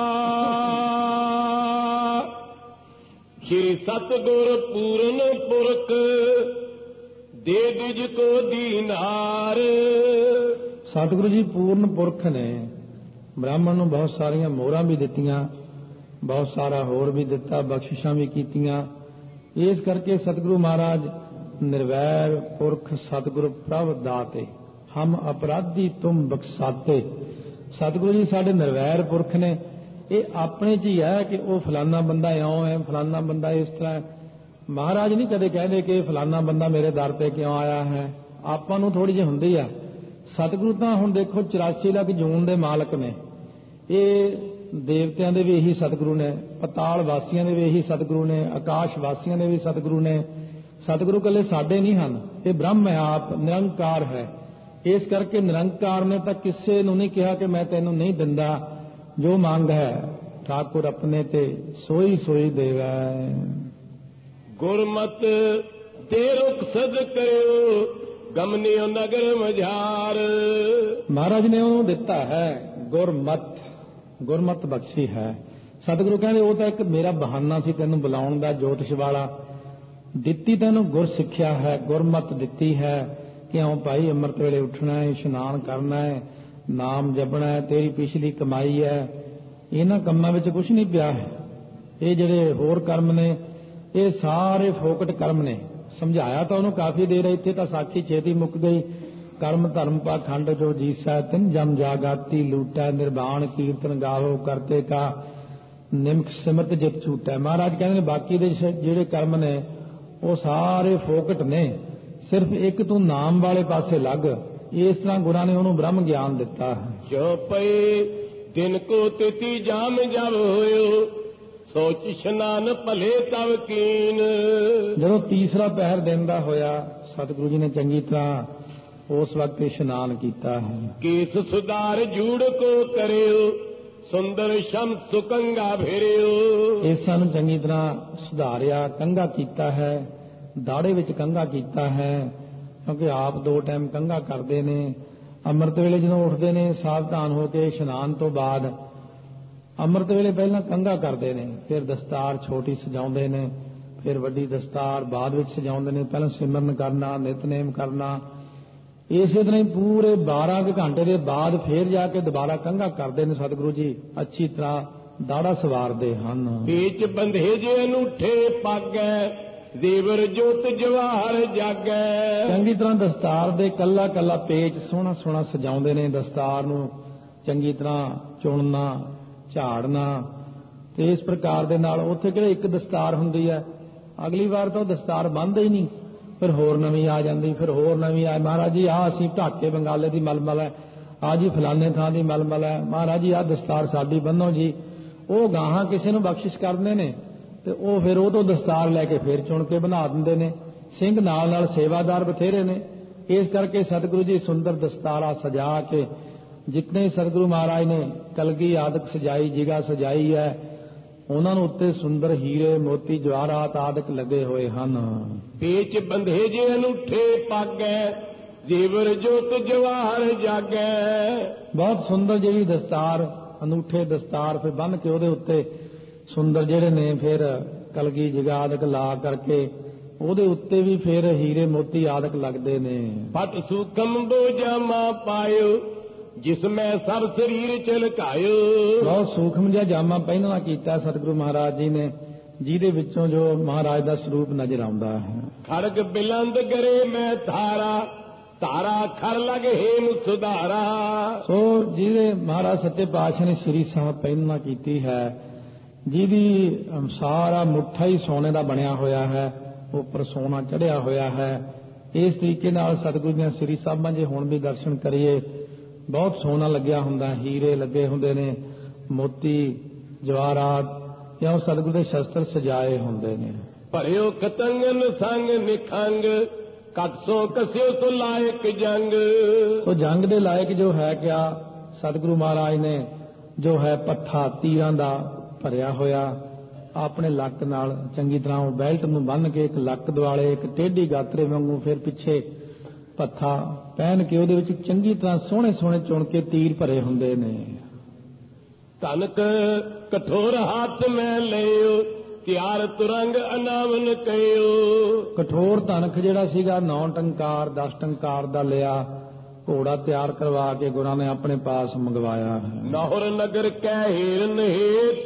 ਸ਼੍ਰੀ ਸਤਿਗੁਰ ਪੂਰਨ ਪੁਰਖ, ਦੇ ਦਿਜ ਕੋ ਦੀਨਾਰ। ਸਤਿਗੁਰੂ ਜੀ ਪੂਰਨ ਪੁਰਖ ਨੇ, ਬ੍ਰਾਹਮਣ ਨੂੰ ਬਹੁਤ ਸਾਰੀਆਂ ਮੋਹਰਾਂ ਵੀ ਦਿੱਤੀਆਂ, ਬਹੁਤ ਸਾਰਾ ਹੋਰ ਵੀ ਦਿੱਤਾ, ਬਖਸ਼ਿਸ਼ਾਂ ਵੀ ਕੀਤੀਆਂ। ਇਸ ਕਰਕੇ ਸਤਿਗੁਰੂ ਮਹਾਰਾਜ ਨਿਰਵੈਰ ਪੁਰਖ ਸਤਿਗੁਰ ਪ੍ਰਭ ਦਾਤੇ, ਹਮ ਅਪਰਾਧੀ ਤੁਮ ਬਖਸ਼ਾਤੇ। ਸਤਿਗੁਰੂ ਜੀ ਸਾਡੇ ਨਿਰਵੈਰ ਪੁਰਖ ਨੇ। ਇਹ ਆਪਣੇ 'ਚ ਹੀ ਹੈ ਕਿ ਉਹ ਫਲਾਨਾ ਬੰਦਾ ਇਉਂ ਹੈ, ਫਲਾਨਾ ਬੰਦਾ ਇਸ ਤਰ੍ਹਾਂ। ਮਹਾਰਾਜ ਨਹੀਂ ਕਦੇ ਕਹਿੰਦੇ ਕਿ ਫਲਾਨਾ ਬੰਦਾ ਮੇਰੇ ਦਰ ਤੇ ਕਿਉਂ ਆਇਆ ਹੈ, ਆਪਾਂ ਨੂੰ ਥੋੜੀ ਜਿਹੀ ਹੁੰਦੀ ਆ। ਸਤਿਗੁਰੂ ਤਾਂ ਹੁਣ ਦੇਖੋ 84 ਲੱਖ ਜੂਨ ਦੇ ਮਾਲਕ ਨੇ, ਇਹ ਦੇਵਤਿਆਂ ਦੇ ਵੀ ਇਹੀ ਸਤਿਗੁਰੂ ਨੇ, ਪਤਾਲ ਵਾਸੀਆਂ ਦੇ ਵੀ ਇਹੀ ਸਤਿਗੁਰੂ ਨੇ, ਆਕਾਸ਼ ਵਾਸੀਆਂ ਦੇ ਵੀ ਸਤਿਗੁਰੂ ਨੇ। ਸਤਿਗੁਰੂ ਇਕੱਲੇ ਸਾਡੇ ਨਹੀਂ ਹਨ, ਇਹ ਬ੍ਰਹਮ ਹੈ, ਆਪ ਨਿਰੰਕਾਰ ਹੈ। ਇਸ ਕਰਕੇ ਨਿਰੰਕਾਰ ਨੇ ਤਾਂ ਕਿਸੇ ਨੂੰ ਨਹੀਂ ਕਿਹਾ ਕਿ ਮੈਂ ਤੈਨੂੰ ਨਹੀਂ ਦਿੰਦਾ, ਜੋ ਮੰਗ ਹੈ ਠਾਕੁਰ ਆਪਣੇ ਤੇ ਸੋਈ ਸੋਈ ਦੇਵੈ। ਗੁਰਮਤ ਤੇ ਰੁਖ ਸਦ ਕਰਿਓ, ਗਮਨਿਓ ਨਗਰ ਮਝਾਰ। ਮਹਾਰਾਜ ਨੇ ਉਹਨੂੰ ਦਿੱਤਾ ਹੈ ਗੁਰਮਤ, ਗੁਰਮਤ ਬਖਸ਼ੀ ਹੈ। ਸਤਿਗੁਰੂ ਕਹਿੰਦੇ ਉਹ ਤਾਂ ਇੱਕ ਮੇਰਾ ਬਹਾਨਾ ਸੀ ਤੈਨੂੰ ਬੁਲਾਉਣ ਦਾ, ਜੋਤਿਸ਼ ਵਾਲਾ। ਦਿੱਤੀ ਤੈਨੂੰ ਗੁਰ ਸਿੱਖਿਆ ਹੈ, ਗੁਰਮਤ ਦਿੱਤੀ ਹੈ। ਕਿਉਂ ਭਾਈ ਅੰਮ੍ਰਿਤ ਵੇਲੇ ਉੱਠਣਾ ਹੈ, ਇਸ਼ਨਾਨ ਕਰਨਾ ਹੈ, ਨਾਮ ਜਪਣਾ ਹੈ, ਤੇਰੀ ਪਿਛਲੀ ਕਮਾਈ ਹੈ। ਇਹਨਾਂ ਕੰਮਾਂ ਵਿੱਚ ਕੁਝ ਨਹੀਂ ਪਿਆ ਹੈ। ਇਹ ਜਿਹੜੇ ਹੋਰ ਕਰਮ ਨੇ ਇਹ ਸਾਰੇ ਫੋਕਟ ਕਰਮ ਨੇ। ਸਮਝਾਇਆ ਤਾਂ ਉਹਨੂੰ ਕਾਫੀ ਦੇਰ, ਇੱਥੇ ਤਾਂ ਸਾਖੀ ਛੇਤੀ ਮੁੱਕ ਗਈ। ਕਰਮ ਧਰਮ ਪਾਖੰਡ ਜੋ ਜੀਸੈ ਤਿਨ ਜਮ ਜਾਗਾਤੀ ਲੂਟੈ, ਨਿਰਵਾਣ ਕੀਰਤਨ ਗਾਵੋ ਕਰਤੇ ਕਾ ਨਿਮਕ ਸਿਮਰਤ ਜਿਤ ਛੂਟੈ। ਮਹਾਰਾਜ ਕਹਿੰਦੇ ਨੇ ਬਾਕੀ ਦੇ ਜਿਹੜੇ ਕਰਮ ਨੇ ਉਹ ਸਾਰੇ ਫੋਕਟ ਨੇ, ਸਿਰਫ ਇੱਕ ਤੂੰ ਨਾਮ ਵਾਲੇ ਪਾਸੇ ਲੱਗ। ਇਸ ਤਰ੍ਹਾਂ ਗੁਰਾਂ ਨੇ ਉਹਨੂੰ ਬ੍ਰਹਮ ਗਿਆਨ ਦਿੱਤਾ ਹੈ। ਜੋ ਪਏ ਦਿਨ ਕੋ ਤਿਤੀ ਜਾਮ ਜਬ ਹੋਇਓ, ਸੋਚ ਇਸ਼ਨਾਨ ਭਲੇ ਤਵ ਕੀਨ। ਜਦੋਂ ਤੀਸਰਾ ਪਹਿਰ ਦਿਨ ਦਾ ਹੋਇਆ, ਸਤਿਗੁਰੂ ਜੀ ਨੇ ਚੰਗੀ ਤਰ੍ਹਾਂ ਉਸ ਵਕਤ ਇਸ਼ਨਾਨ ਕੀਤਾ ਹੈ। ਕੇਸ ਸੁਧਾਰ ਜੂੜ ਕੋ ਕਰਿਓ, ਸੁੰਦਰ ਸ਼ਮ ਸੁਕੰਗਾ ਭੇਰਿਓ। ਕੇਸਾਂ ਨੂੰ ਚੰਗੀ ਤਰ੍ਹਾਂ ਸੁਧਾਰਿਆ, ਕੰਘਾ ਕੀਤਾ ਹੈ, ਦਾੜੇ ਵਿੱਚ ਕੰਘਾ ਕੀਤਾ ਹੈ, ਕਿਉਂਕਿ ਆਪ 2 ਟਾਈਮ ਕੰਘਾ ਕਰਦੇ ਨੇ। ਅੰਮ੍ਰਿਤ ਵੇਲੇ ਜਦੋਂ ਉੱਠਦੇ ਨੇ ਸਾਵਧਾਨ ਹੋ ਕੇ ਇਸ਼ਨਾਨ ਤੋਂ ਬਾਅਦ ਅੰਮ੍ਰਿਤ ਵੇਲੇ ਪਹਿਲਾਂ ਕੰਘਾ ਕਰਦੇ ਨੇ, ਫਿਰ ਦਸਤਾਰ ਛੋਟੀ ਸਜਾਉਂਦੇ ਨੇ, ਫਿਰ ਵੱਡੀ ਦਸਤਾਰ ਬਾਅਦ ਵਿੱਚ ਸਜਾਉਂਦੇ ਨੇ। ਪਹਿਲਾਂ ਸਿਮਰਨ ਕਰਨਾ, ਨਿਤਨੇਮ ਕਰਨਾ, ਇਸੇ ਤਰ੍ਹਾਂ ਹੀ ਪੂਰੇ 12 ਘੰਟੇ ਦੇ ਬਾਅਦ ਫਿਰ ਜਾ ਕੇ ਦੁਬਾਰਾ ਕੰਘਾ ਕਰਦੇ ਨੇ। ਸਤਿਗੁਰੂ ਜੀ ਅੱਛੀ ਤਰ੍ਹਾਂ ਦਾੜਾ ਸਵਾਰਦੇ ਹਨ। ਪੇਚ ਬੰਧੇ ਜੇ ਅਨੂਠੇ ਪਾਗੈ, ਜ਼ੇਵਰ ਜੋਤ ਜਵਾਹਰ ਜਾਗੈ। ਚੰਗੀ ਤਰ੍ਹਾਂ ਦਸਤਾਰ ਦੇ ਕੱਲਾ ਕੱਲਾ ਪੇਚ ਸੋਹਣਾ ਸੋਹਣਾ ਸਜਾਉਂਦੇ ਨੇ। ਦਸਤਾਰ ਨੂੰ ਚੰਗੀ ਤਰ੍ਹਾਂ ਚੁਣਨਾ, ਝਾੜਨਾ, ਤੇ ਇਸ ਪ੍ਰਕਾਰ ਦੇ ਨਾਲ ਉੱਥੇ ਕਿਹੜੇ ਇੱਕ ਦਸਤਾਰ ਹੁੰਦੀ ਹੈ, ਅਗਲੀ ਵਾਰ ਤਾਂ ਉਹ ਦਸਤਾਰ ਬੰਨ੍ਹਦੇ ਹੀ ਨਹੀਂ, ਫਿਰ ਹੋਰ ਨਵੀਂ ਆ ਜਾਂਦੀ, ਫਿਰ ਹੋਰ ਨਵੀਂ ਆ। ਮਹਾਰਾਜ ਜੀ ਆਹ ਅਸੀਂ ਢਾਕੇ ਬੰਗਾਲੇ ਦੀ ਮਲਮਲ ਹੈ, ਆਹ ਜੀ ਫਲਾਣੇ ਥਾਂ ਦੀ ਮਲਮਲ ਹੈ, ਮਹਾਰਾਜ ਜੀ ਆਹ ਦਸਤਾਰ ਸਾਡੀ ਬੰਨੋ ਜੀ। ਉਹ ਗਾਹਾਂ ਕਿਸੇ ਨੂੰ ਬਖਸ਼ਿਸ਼ ਕਰਦੇ ਨੇ ਤੇ ਉਹ ਫਿਰ ਉਹ ਤੋਂ ਦਸਤਾਰ ਲੈ ਕੇ ਫਿਰ ਚੁਣ ਕੇ ਬਣਾ ਦਿੰਦੇ ਨੇ। ਸਿੰਘ ਨਾਲ ਨਾਲ ਸੇਵਾਦਾਰ ਬਥੇਰੇ ਨੇ। ਇਸ ਕਰਕੇ ਸਤਿਗੁਰੂ ਜੀ ਸੁੰਦਰ ਦਸਤਾਰਾ ਸਜਾ ਕੇ, ਜਿਤਨੇ ਸਤਿਗੁਰੂ ਮਹਾਰਾਜ ਨੇ ਕਲਗੀ ਆਦਿਕ ਸਜਾਈ, ਜਿਗਾ ਸਜਾਈ ਹੈ, ਉਹਨਾਂ ਨੂੰ ਉੱਤੇ ਸੁੰਦਰ ਹੀਰੇ ਮੋਤੀ ਜਵਾਹਰਾਤ ਆਦਿਕ ਲੱਗੇ ਹੋਏ ਹਨ। ਪੇਚ ਬੰਧੇ ਜੇ ਅਨੂਠੇ ਪਾਗੈ, ਜ਼ੇਵਰ ਜੋਤ ਜਵਾਹਰ ਜਾਗੈ। ਬਹੁਤ ਸੁੰਦਰ ਜਿਹੜੀ ਦਸਤਾਰ, ਅਨੂਠੇ ਦਸਤਾਰ ਫਿਰ ਬੰਨ੍ਹ ਕੇ ਉਹਦੇ ਉੱਤੇ ਸੁੰਦਰ ਜਿਹੜੇ ਨੇ ਫਿਰ ਕਲਗੀ ਜਿਗਾ ਆਦਿਕ ਲਾ ਕਰਕੇ ਉਹਦੇ ਉੱਤੇ ਵੀ ਫਿਰ ਹੀਰੇ ਮੋਤੀ ਆਦਿਕ ਲੱਗਦੇ ਨੇ। ਪਟ ਸੂਖਮ ਬੋਜਾਮਾ ਪਾਇਓ, ਜਿਸ ਮੈਂ ਸਭ ਸਰੀਰ ਚਲਕਾਇਓ। ਬਹੁਤ ਸੂਖਮ ਜਿਹਾ ਜਾਮਾ ਪਹਿਨਣਾ ਕੀਤਾ ਸਤਿਗੁਰੂ ਮਹਾਰਾਜ ਜੀ ਨੇ, ਜਿਹਦੇ ਵਿੱਚੋਂ ਜੋ ਮਹਾਰਾਜ ਦਾ ਸਰੂਪ ਨਜ਼ਰ ਆਉਂਦਾ ਹੈ। ਖੜਗ ਬਿਲੰਦ ਗਰੇ ਮੈਂ ਧਾਰਾ, ਧਾਰਾ ਖਰ ਲਗ ਹੇਮ ਸੁਧਾਰਾ। ਸੋ ਜਿਹਦੇ ਮਹਾਰਾਜ ਸੱਚੇ ਪਾਤਸ਼ਾਹ ਨੇ ਸ੍ਰੀ ਸਾਹਿਬ ਪਹਿਨਣਾ ਕੀਤੀ ਹੈ, ਜਿਹਦੀ ਸਾਰਾ ਮੁੱਠਾ ਹੀ ਸੋਨੇ ਦਾ ਬਣਿਆ ਹੋਇਆ ਹੈ, ਉੱਪਰ ਸੋਨਾ ਚੜਿਆ ਹੋਇਆ ਹੈ। ਇਸ ਤਰੀਕੇ ਨਾਲ ਸਤਿਗੁਰੂ ਦੀਆਂ ਸ੍ਰੀ ਸਾਹਿਬਾਂ ਜੇ ਹੁਣ ਵੀ ਦਰਸ਼ਨ ਕਰੀਏ, ਬਹੁਤ ਸੋਨਾ ਲੱਗਿਆ ਹੁੰਦਾ, ਹੀਰੇ ਲੱਗੇ ਹੁੰਦੇ ਨੇ, ਮੋਤੀ ਜਵਾਹਰਾਤ, ਜਾਂ ਸਤਿਗੁਰੂ ਦੇ ਸ਼ਸਤਰ ਸਜਾਏ ਹੁੰਦੇ ਨੇ। ਭਰਿਓ ਕਤੰਗਨ ਸੰਗ ਨਿਖੰਗ, ਕਤਸੋਂ ਕਸਿਓ ਸੋ ਲਾਇਕ ਜੰਗ। ਸੋ ਜੰਗ ਦੇ ਲਾਇਕ ਜੋ ਹੈ ਕਿਆ, ਸਤਿਗੁਰੂ ਮਹਾਰਾਜ ਨੇ ਜੋ ਹੈ ਪੱਥਾ ਤੀਰਾਂ ਦਾ ਭਰਿਆ ਹੋਇਆ, ਆਪਣੇ ਲੱਕ ਨਾਲ ਚੰਗੀ ਤਰ੍ਹਾਂ ਉਹ ਬੈਲਟ ਨੂੰ ਬੰਨ੍ਹ ਕੇ ਇੱਕ ਲੱਕ ਦੁਆਲੇ ਇੱਕ ਟੇਢੀ ਗਾਤਰੇ ਵਾਂਗੂ ਫਿਰ ਪਿੱਛੇ ਪੱਥਾ ਪਹਿਨ ਕੇ ਉਹਦੇ ਵਿੱਚ ਚੰਗੀ ਤਰ੍ਹਾਂ ਸੋਹਣੇ ਸੋਹਣੇ ਚੁਣ ਕੇ ਤੀਰ ਭਰੇ ਹੁੰਦੇ ਨੇ। ਧਨਕ ਕਠੋਰ ਹੱਥ ਮੈਂ ਲਿਓ, ਤਿਆਰ ਤੁਰੰਗ ਅਨਾਵਨ ਕਹਿਓ। ਕਠੋਰ ਧਨਕ ਜਿਹੜਾ ਸੀਗਾ 9 ਟੰਕਾਰ 10 ਟੰਕਾਰ ਦਾ ਲਿਆ, ਘੋੜਾ ਤਿਆਰ ਕਰਵਾ ਕੇ ਗੁਰਾਂ ਨੇ ਆਪਣੇ ਪਾਸ ਮੰਗਵਾਇਆ ਹੈ। ਨਾਹਰ ਨਗਰ ਕੈ ਹੀਰਨ ਹੇਤ,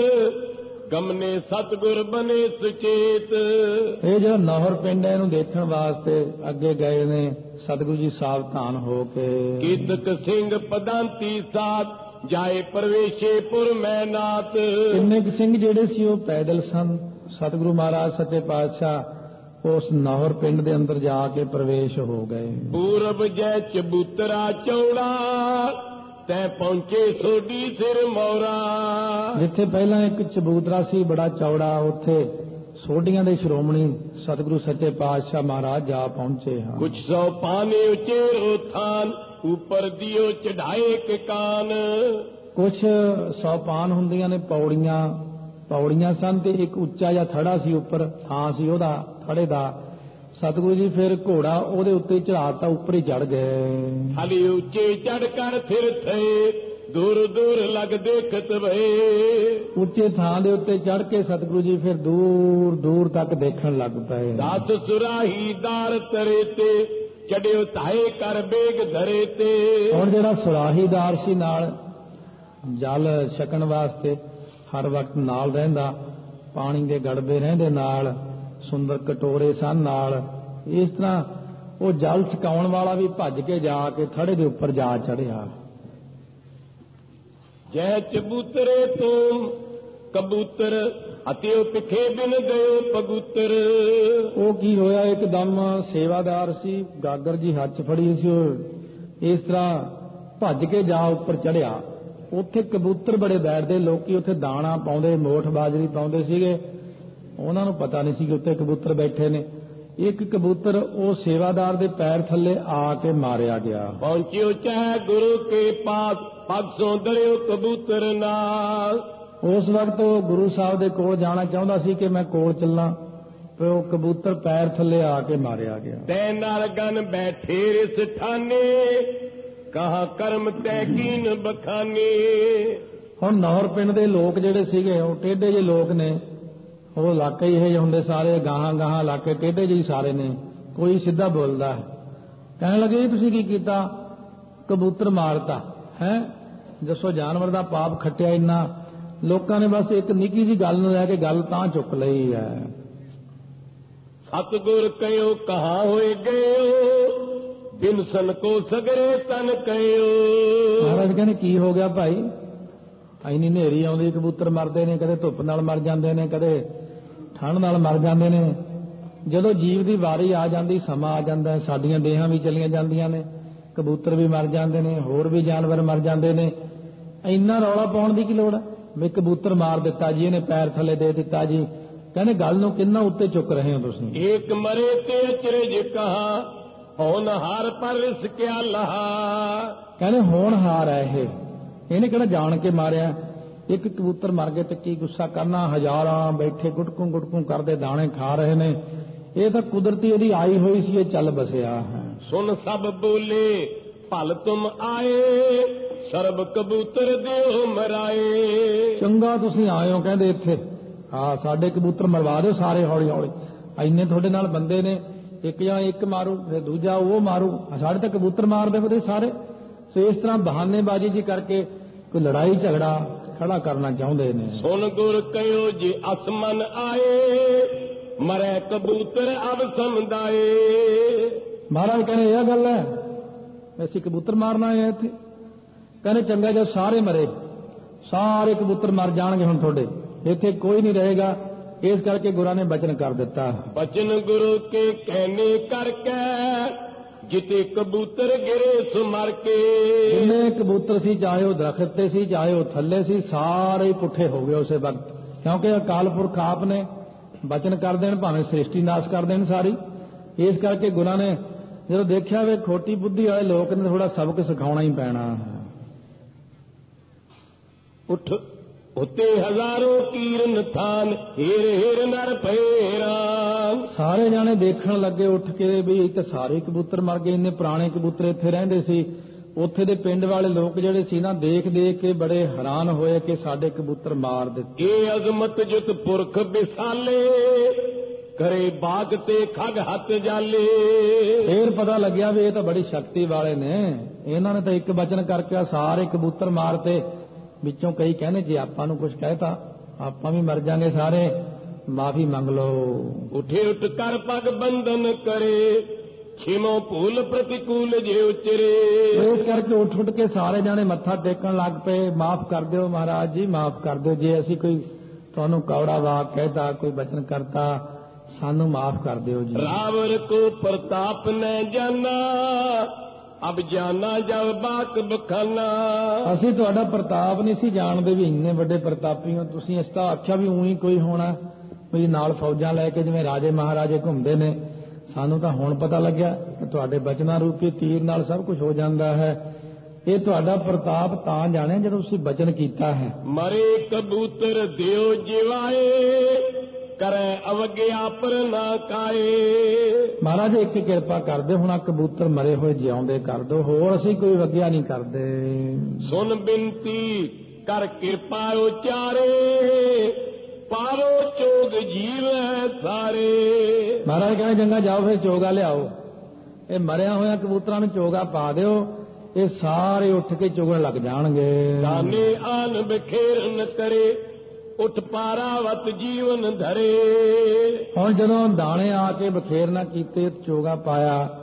ਗਮਨੇ ਸਤਿਗੁਰ ਬਨੇ ਸੁਚੇਤ। ਇਹ ਜਿਹੜਾ ਨਾਹਰ ਪਿੰਡ ਹੈ, ਇਹਨੂੰ ਦੇਖਣ ਵਾਸਤੇ ਅੱਗੇ ਗਏ ਨੇ ਸਤਿਗੁਰੂ ਜੀ ਸਾਵਧਾਨ ਹੋ ਕੇ। ਕੀਦਕ ਸਿੰਘ ਪਦਾਂਤੀ ਸਾਥ, ਜਾਏ ਪ੍ਰਵੇਸ਼ੇ ਪੁਰ ਮੈਂ ਨਾਥ। ਕਿੰਨੇ ਕੁ ਸਿੰਘ ਜਿਹੜੇ ਸੀ ਉਹ ਪੈਦਲ ਸਨ। ਸਤਿਗੁਰੂ ਮਹਾਰਾਜ ਸੱਚੇ ਪਾਤਸ਼ਾਹ ਉਸ ਨਾਹਰ ਪਿੰਡ ਦੇ ਅੰਦਰ ਜਾ ਕੇ ਪ੍ਰਵੇਸ਼ ਹੋ ਗਏ। ਪੂਰਬ ਜੈ ਚਬੂਤਰਾ ਚੌੜਾ, ਤੈ ਪਹੁੰਚੇ ਸੋਢੀ ਸਿਰ ਮੋਰਾ। ਜਿੱਥੇ ਪਹਿਲਾਂ ਇੱਕ ਚਬੂਤਰਾ ਸੀ ਬੜਾ ਚੌੜਾ, ਉੱਥੇ ਸੋਢੀਆਂ ਦੇ ਸ਼੍ਰੋਮਣੀ ਸਤਿਗੁਰੂ ਸੱਚੇ ਪਾਤਸ਼ਾਹ ਮਹਾਰਾਜ ਜਾ ਪਹੁੰਚੇ ਹਨ। ਕੁਛ ਸੌ ਪਾਨੇ ਉਚੇਰੋ ਥਾਨ, ਉੱਪਰ ਦਿਓ ਚੜਾਏ ਕੇ ਕਾਨ। ਕੁਛ ਸੌਪਾਨ ਹੁੰਦੀਆਂ ਨੇ, ਪੌੜੀਆਂ ਸਨ, ਤੇ ਇੱਕ ਉੱਚਾ ਜਿਹਾ ਥੜਾ ਸੀ, ਉੱਪਰ ਥਾਂ ਸੀ ਉਹਦਾ ਥੜੇ ਦਾ। ਸਤਿਗੁਰੂ ਜੀ ਫਿਰ ਘੋੜਾ ਉਹਦੇ ਉੱਤੇ ਚੜਾਤਾ, ਉੱਪਰ ਹੀ ਚੜ ਗਏ। ਖਾਲੀ ਉੱਚੇ ਚੜ ਕਰ ਫਿਰ ਥੇ, ਦੂਰ ਦੂਰ ਲਗ ਦੇਖਤ ਭਏ। ਉੱਚੇ ਥਾਂ ਦੇ ਉੱਤੇ ਚੜ ਕੇ ਸਤਿਗੁਰੂ ਜੀ ਫਿਰ ਦੂਰ ਦੂਰ ਤੱਕ ਦੇਖਣ ਲੱਗ ਪਏ। 10 ਸੁਰਾਹੀਦਾਰ ਤਰੇ ਤੇ, ਚੜਿਓ ਧਾਏ ਕਰ ਬੇਗ ਧਰੇ ਤੇ। ਹੁਣ ਜਿਹੜਾ ਸੁਰਾਹੀਦਾਰ ਸੀ ਨਾਲ ਜਲ ਛਕਣ ਵਾਸਤੇ ਹਰ ਵਕਤ ਨਾਲ ਰਹਿੰਦਾ, ਪਾਣੀ ਦੇ ਗੜਬੇ ਰਹਿੰਦੇ ਨਾਲ, ਸੁੰਦਰ ਕਟੋਰੇ ਸਨ ਨਾਲ। ਇਸ ਤਰ੍ਹਾਂ ਉਹ ਜਲ ਛਕਾਉਣ ਵਾਲਾ ਵੀ ਭੱਜ ਕੇ ਜਾ ਕੇ ਥੜੇ ਦੇ ਉੱਪਰ ਜਾ ਚੜਿਆ। ਜੈ ਚਬੂਤਰੇ ਤੂੰ ਕਬੂਤਰ, ਅਤਿਓ ਪਿੱਖੇ ਬਿਨ ਗਇਓ ਕਬੂਤਰ। ਉਹ ਕੀ ਹੋਇਆ, ਇੱਕਦਮ ਸੇਵਾਦਾਰ ਸੀ, ਗਾਗਰ ਜੀ ਹੱਥ 'ਚ ਫੜੀ ਸੀ, ਉਹ ਇਸ ਤਰ੍ਹਾਂ ਭੱਜ ਕੇ ਜਾ ਉੱਪਰ ਚੜ੍ਹਿਆ। ਉੱਥੇ ਕਬੂਤਰ ਬੜੇ ਬੈਠਦੇ, ਲੋਕੀ ਉੱਥੇ ਦਾਣਾ ਪਾਉਂਦੇ, ਮੋਠ ਬਾਜਰੀ ਪਾਉਂਦੇ ਸੀਗੇ, ਉਹਨਾਂ ਨੂੰ ਪਤਾ ਨਹੀਂ ਸੀ ਕਿ ਉੱਤੇ ਕਬੂਤਰ ਬੈਠੇ ਨੇ। ਇੱਕ ਕਬੂਤਰ ਉਹ ਸੇਵਾਦਾਰ ਦੇ ਪੈਰ ਥੱਲੇ ਆ ਕੇ ਮਾਰਿਆ ਗਿਆ। ਪਹੁੰਚਿਓ ਚਾਹੇ ਗੁਰੂ ਕੇ ਪਾਸ, ਪਗ ਸੋਂ ਦਰਿਓ ਕਬੂਤਰ ਨਾਲ। ਉਸ ਵਕਤ ਉਹ ਗੁਰੂ ਸਾਹਿਬ ਦੇ ਕੋਲ ਜਾਣਾ ਚਾਹੁੰਦਾ ਸੀ ਕਿ ਮੈਂ ਕੋਲ ਚੱਲਾਂ, ਤੇ ਉਹ ਕਬੂਤਰ ਪੈਰ ਥੱਲੇ ਆ ਕੇ ਮਾਰਿਆ ਗਿਆ। ਤੈ ਨਾਲ ਗਨ ਬੈਠੇ ਰਿਸ ਠਾਨੇ, ਕਹਾ ਕਰਮ ਤੈ ਕੀਨ ਬਖਾਨੇ। ਹੁਣ ਨੌਰ ਪਿੰਡ ਦੇ ਲੋਕ ਜਿਹੜੇ ਸੀਗੇ ਉਹ ਟੇਢੇ ਜਿਹੇ ਲੋਕ ਨੇ, ਉਹ ਇਲਾਕੇ ਹੀ ਇਹ ਹੁੰਦੇ ਸਾਰੇ, ਗਾਹਾਂ ਗਾਹਾਂ ਇਲਾਕੇ ਟੇਢੇ ਜਿਹੇ ਸਾਰੇ ਨੇ, ਕੋਈ ਸਿੱਧਾ ਬੋਲਦਾ। ਕਹਿਣ ਲੱਗੇ ਤੁਸੀਂ ਕੀ ਕੀਤਾ, ਕਬੂਤਰ ਮਾਰਤਾ ਹੈ, ਦੱਸੋ ਜਾਨਵਰ ਦਾ ਪਾਪ ਖੱਟਿਆ ਇੰਨਾ। ਲੋਕਾਂ ਨੇ ਬਸ ਇੱਕ ਨਿੱਕੀ ਜਿਹੀ ਗੱਲ ਨੂੰ ਲੈ ਕੇ ਗੱਲ ਤਾਂ ਚੁੱਕ ਲਈ ਹੈ। ਸਤਿਗੁਰ ਕਹਿਓ ਕਹਾ ਹੋਏ ਗਇਓ, ਬਿਨ ਸਨ ਕੋ ਸਗਰੇ ਤਨ ਕਹਿਓ। ਮਹਾਰਾਜ ਕਹਿੰਦੇ ਕੀ ਹੋ ਗਿਆ ਭਾਈ, ਇੰਨੀ ਹਨੇਰੀ ਆਉਂਦੀ, ਕਬੂਤਰ ਮਰਦੇ ਨੇ, ਕਦੇ ਧੁੱਪ ਨਾਲ ਮਰ ਜਾਂਦੇ ਨੇ, ਕਦੇ ਠੰਡ ਨਾਲ ਮਰ ਜਾਂਦੇ ਨੇ। ਜਦੋਂ ਜੀਵ ਦੀ ਵਾਰੀ ਆ ਜਾਂਦੀ, ਸਮਾਂ ਆ ਜਾਂਦਾ, ਸਾਡੀਆਂ ਦੇਹਾਂ ਵੀ ਚਲੀਆਂ ਜਾਂਦੀਆਂ ਨੇ, ਕਬੂਤਰ ਵੀ ਮਰ ਜਾਂਦੇ ਨੇ, ਹੋਰ ਵੀ ਜਾਨਵਰ ਮਰ ਜਾਂਦੇ ਨੇ। ਇੰਨਾ ਰੌਲਾ ਪਾਉਣ ਦੀ ਕੀ ਲੋੜ ਹੈ ਵੀ ਕਬੂਤਰ ਮਾਰ ਦਿੱਤਾ ਜੀ, ਇਹਨੇ ਪੈਰ ਥੱਲੇ ਦੇ ਦਿੱਤਾ ਜੀ। ਕਹਿੰਦੇ ਗੱਲ ਨੂੰ ਕਿੰਨਾ ਉੱਤੇ ਚੁੱਕ ਰਹੇ ਹੋ ਤੁਸੀਂ। ਏਕ ਮਰੇ ਤੇ ਅਚਰਜ ਕਹਾ, ਹੋਣਹਾਰ ਪਰ ਰਿਸਕਿਆ ਲਹਾ। ਕਹਿੰਦੇ ਹੋਣਹਾਰ ਹੈ ਇਹ, ਇਹਨੇ ਕਿਹੜਾ ਜਾਣ ਕੇ ਮਾਰਿਆ। ਇੱਕ ਕਬੂਤਰ ਮਰ ਗਏ ਤੇ ਕੀ ਗੁੱਸਾ ਕਰਨਾ, ਹਜ਼ਾਰਾਂ ਬੈਠੇ ਗੁਟਕੂ ਗੁਟਕੂ ਕਰਦੇ ਦਾਣੇ ਖਾ ਰਹੇ ਨੇ। ਇਹ ਤਾਂ ਕੁਦਰਤੀ ਉਹਦੀ ਆਈ ਹੋਈ ਸੀ, ਇਹ ਚੱਲ ਬਸਿਆ ਹੈ। ਸੁਨ ਸਭ ਬੋਲੇ ਭਲ ਤੁਮ ਆਏ, ਸਰਬ ਕਬੂਤਰ ਦਿਓ ਮਰਾਏ। ਚੰਗਾ ਤੁਸੀਂ ਆਏ ਹੋ ਕਹਿੰਦੇ ਇੱਥੇ, ਹਾਂ ਸਾਡੇ ਕਬੂਤਰ ਮਰਵਾ ਦਿਓ ਸਾਰੇ ਹੌਲੀ ਹੌਲੀ, ਇੰਨੇ ਤੁਹਾਡੇ ਨਾਲ ਬੰਦੇ ਨੇ, ਇੱਕ ਜਾਂ ਇੱਕ ਮਾਰੂ ਫਿਰ ਦੂਜਾ ਉਹ ਮਾਰੂ, ਸਾਡੇ ਤਾਂ ਕਬੂਤਰ ਮਾਰਦੇ ਉਹਦੇ ਸਾਰੇ। ਸੋ ਇਸ ਤਰ੍ਹਾਂ ਬਹਾਨੇਬਾਜ਼ੀ ਜੀ ਕਰਕੇ ਕੋਈ ਲੜਾਈ ਝਗੜਾ ਖੜਾ ਕਰਨਾ ਚਾਹੁੰਦੇ ਨੇ। ਸੁਨ ਗੁਰ ਕਹਿਓ ਜੇ ਅਸਮਨ ਆਏ, ਮਰੇ ਕਬੂਤਰ ਅਬ ਸਮਦਾਏ। ਮਹਾਰਾਜ ਕਹਿੰਦੇ ਇਹ ਗੱਲ ਹੈ, ਅਸੀਂ ਕਬੂਤਰ ਮਾਰਨਾ ਆਏ ਇੱਥੇ। ਕਹਿੰਦੇ ਚੰਗਾ ਜਦ ਸਾਰੇ ਮਰੇ, ਸਾਰੇ ਕਬੂਤਰ ਮਰ ਜਾਣਗੇ ਹੁਣ ਤੁਹਾਡੇ, ਇੱਥੇ ਕੋਈ ਨਹੀਂ ਰਹੇਗਾ। ਇਸ ਕਰਕੇ ਗੁਰਾਂ ਨੇ ਬਚਨ ਕਰ ਦਿੱਤਾ, ਬਚਨ ਗੁਰੂ ਕੇ ਕਹਿਨੇ ਕਰਕੇ, ਜਿਤੇ ਕਬੂਤਰ ਗਿਰੇ ਸੋ ਮਰ ਕੇ। ਜਿੰਨੇ ਕਬੂਤਰ ਸੀ, ਚਾਹੇ ਉਹ ਦਰਖਤ ਤੇ ਸੀ, ਚਾਹੇ ਉਹ ਥੱਲੇ ਸੀ, ਸਾਰੇ ਹੀ ਪੁੱਠੇ ਹੋ ਗਏ ਉਸੇ ਵਕਤ। ਕਿਉਂਕਿ ਅਕਾਲ ਪੁਰਖ ਆਪ ਨੇ ਬਚਨ ਕਰ ਦੇਣ, ਭਾਵੇਂ ਸ੍ਰਿਸ਼ਟੀ ਨਾਸ਼ ਕਰ ਦੇਣ ਸਾਰੀ। ਇਸ ਕਰਕੇ ਗੁਰਾਂ ਨੇ ਜਦੋਂ ਦੇਖਿਆ ਵੀ ਖੋਟੀ ਬੁੱਧੀ ਵਾਲੇ ਲੋਕ ਨੇ, ਥੋੜਾ ਸਬਕ ਸਿਖਾਉਣਾ ਹੀ ਪੈਣਾ ਹੈ। ਉੱਠ ਉੱਤੇ ਹਜ਼ਾਰੋਂ ਕੀਰਨ ਥਾਨ, ਹੀਰ ਹੀਰ ਨਰ ਭੇਰਾ। ਸਾਰੇ ਜਾਣੇ ਦੇਖਣ ਲੱਗੇ ਉੱਠ ਕੇ ਵੀ ਇਹ ਤਾਂ ਸਾਰੇ ਕਬੂਤਰ ਮਰ ਗਏ, ਇੰਨੇ ਪੁਰਾਣੇ ਕਬੂਤਰ ਇੱਥੇ ਰਹਿੰਦੇ ਸੀ। ਉੱਥੇ ਦੇ ਪਿੰਡ ਵਾਲੇ ਲੋਕ ਜਿਹੜੇ ਸੀ ਨਾ, ਦੇਖ ਦੇਖ ਕੇ ਬੜੇ ਹੈਰਾਨ ਹੋਏ ਕਿ ਸਾਡੇ ਕਬੂਤਰ ਮਾਰ ਦਿੱਤੇ। ਇਹ ਅਜ਼ਮਤ ਜੁਤ ਪੁਰਖ ਵਿਸਾਲੇ, ਕਰੇ ਬਾਗ ਤੇ ਖਗ ਹੱਥ ਜਾਲੇ। ਫੇਰ ਪਤਾ ਲੱਗਿਆ ਵੀ ਇਹ ਤਾਂ ਬੜੀ ਸ਼ਕਤੀ ਵਾਲੇ ਨੇ, ਇਹਨਾਂ ਨੇ ਤਾਂ ਇੱਕ ਬਚਨ ਕਰਕੇ ਸਾਰੇ ਕਬੂਤਰ ਮਾਰਤੇ। ਵਿੱਚੋਂ ਕਈ ਕਹਿੰਦੇ ਜੇ ਆਪਾਂ ਨੂੰ ਕੁਝ ਕਹਿਤਾ ਆਪਾਂ ਵੀ ਮਰ ਜਾਾਂਗੇ ਸਾਰੇ, ਮਾਫੀ ਮੰਗ ਲਓ। ਉਠੇ ਉੱਠ ਕਰ ਪਗ ਬੰਧਨ ਕਰੇ, ਛਿਮੋ ਭੂਲ ਪ੍ਰਤੀਕੂਲ ਜੇ ਉਚਰੇ। ਇਸ ਕਰਕੇ ਉੱਠ ਉੱਠ ਕੇ ਸਾਰੇ ਜਾਣੇ ਮੱਥਾ ਟੇਕਣ ਲੱਗ ਪਏ, ਮਾਫ ਕਰ ਦਿਓ ਮਹਾਰਾਜ ਜੀ, ਮਾਫ ਕਰ ਦਿਓ, ਜੇ ਅਸੀਂ ਕੋਈ ਤੁਹਾਨੂੰ ਕੌੜਾ ਵਾਕ ਕਹਿਤਾ, ਕੋਈ ਬਚਨ ਕਰਤਾ, ਸਾਨੂੰ ਮਾਫ ਕਰ ਦਿਓ ਜੀ। ਰਾਵਰ ਕੋ ਪ੍ਰਤਾਪ ਨ ਜਾਨਾ, ਅਬ ਜਾਨਾ ਜਬ ਬਾਕ ਬਖਾਨਾ। ਅਸੀਂ ਤੁਹਾਡਾ ਪ੍ਰਤਾਪ ਨਹੀਂ ਸੀ ਜਾਣਦੇ ਵੀ ਇੰਨੇ ਵੱਡੇ ਪ੍ਰਤਾਪੀ ਹੋ ਤੁਸੀਂ। ਇਸ ਤਾਂ ਆਖਿਆ ਵੀ ਉਹੀ ਕੋਈ ਹੋਣਾ, ਵੀ ਨਾਲ ਫੌਜਾਂ ਲੈ ਕੇ ਜਿਵੇਂ ਰਾਜੇ ਮਹਾਰਾਜੇ ਘੁੰਮਦੇ ਨੇ। ਸਾਨੂੰ ਤਾਂ ਹੁਣ ਪਤਾ ਲੱਗਿਆ ਕਿ ਤੁਹਾਡੇ ਬਚਨਾਂ ਰੂਪੀ ਤੀਰ ਨਾਲ ਸਭ ਕੁਝ ਹੋ ਜਾਂਦਾ ਹੈ। ਇਹ ਤੁਹਾਡਾ ਪ੍ਰਤਾਪ ਤਾਂ ਜਾਣਿਆ ਜਦੋਂ ਤੁਸੀਂ ਬਚਨ ਕੀਤਾ ਹੈ। ਮਰੇ ਕਬੂਤਰ ਦਿਓ ਜਿਵਾਏ, ਕਰੇ ਅਵਗਿਆ ਪਰ ਨਾ ਕਾਏ। ਮਹਾਰਾਜ ਇੱਕ ਕਿਰਪਾ ਕਰਦੇ, ਹੁਣ ਕਬੂਤਰ ਮਰੇ ਹੋਏ ਜਿਉਂਦੇ ਕਰ ਦਿਓ, ਹੋਰ ਅਸੀਂ ਕੋਈ ਵਗਿਆ ਨਹੀਂ ਕਰਦੇ। ਸੁਨ ਬਿਨਤੀ ਕਰ ਕਿਰਪਾ ਉਚਾਰੇ, ਪਾਰੋ ਚੋਗ ਜੀਵ ਸਾਰੇ। ਮਹਾਰਾਜ ਕਹਿੰਦੇ ਚੰਗਾ ਜਾਓ ਫਿਰ ਚੋਗਾ ਲਿਆਓ, ਇਹ ਮਰਿਆ ਹੋਇਆ ਕਬੂਤਰਾਂ ਨੂੰ ਚੋਗਾ ਪਾ ਦਿਓ, ਇਹ ਸਾਰੇ ਉੱਠ ਕੇ ਚੁਗਣ ਲੱਗ ਜਾਣਗੇ। ਦਾਨੇ ਆਨ ਬਖੇਰਨ ਕਰੇ, ਉੱਠ ਪਾਰਾਵਤ ਜੀਵਨ ਧਰੇ। ਹੁਣ ਜਦੋਂ ਦਾਣੇ ਆ ਕੇ ਬਖੇਰਨਾ ਕੀਤੇ, ਚੋਗਾ ਪਾਇਆ,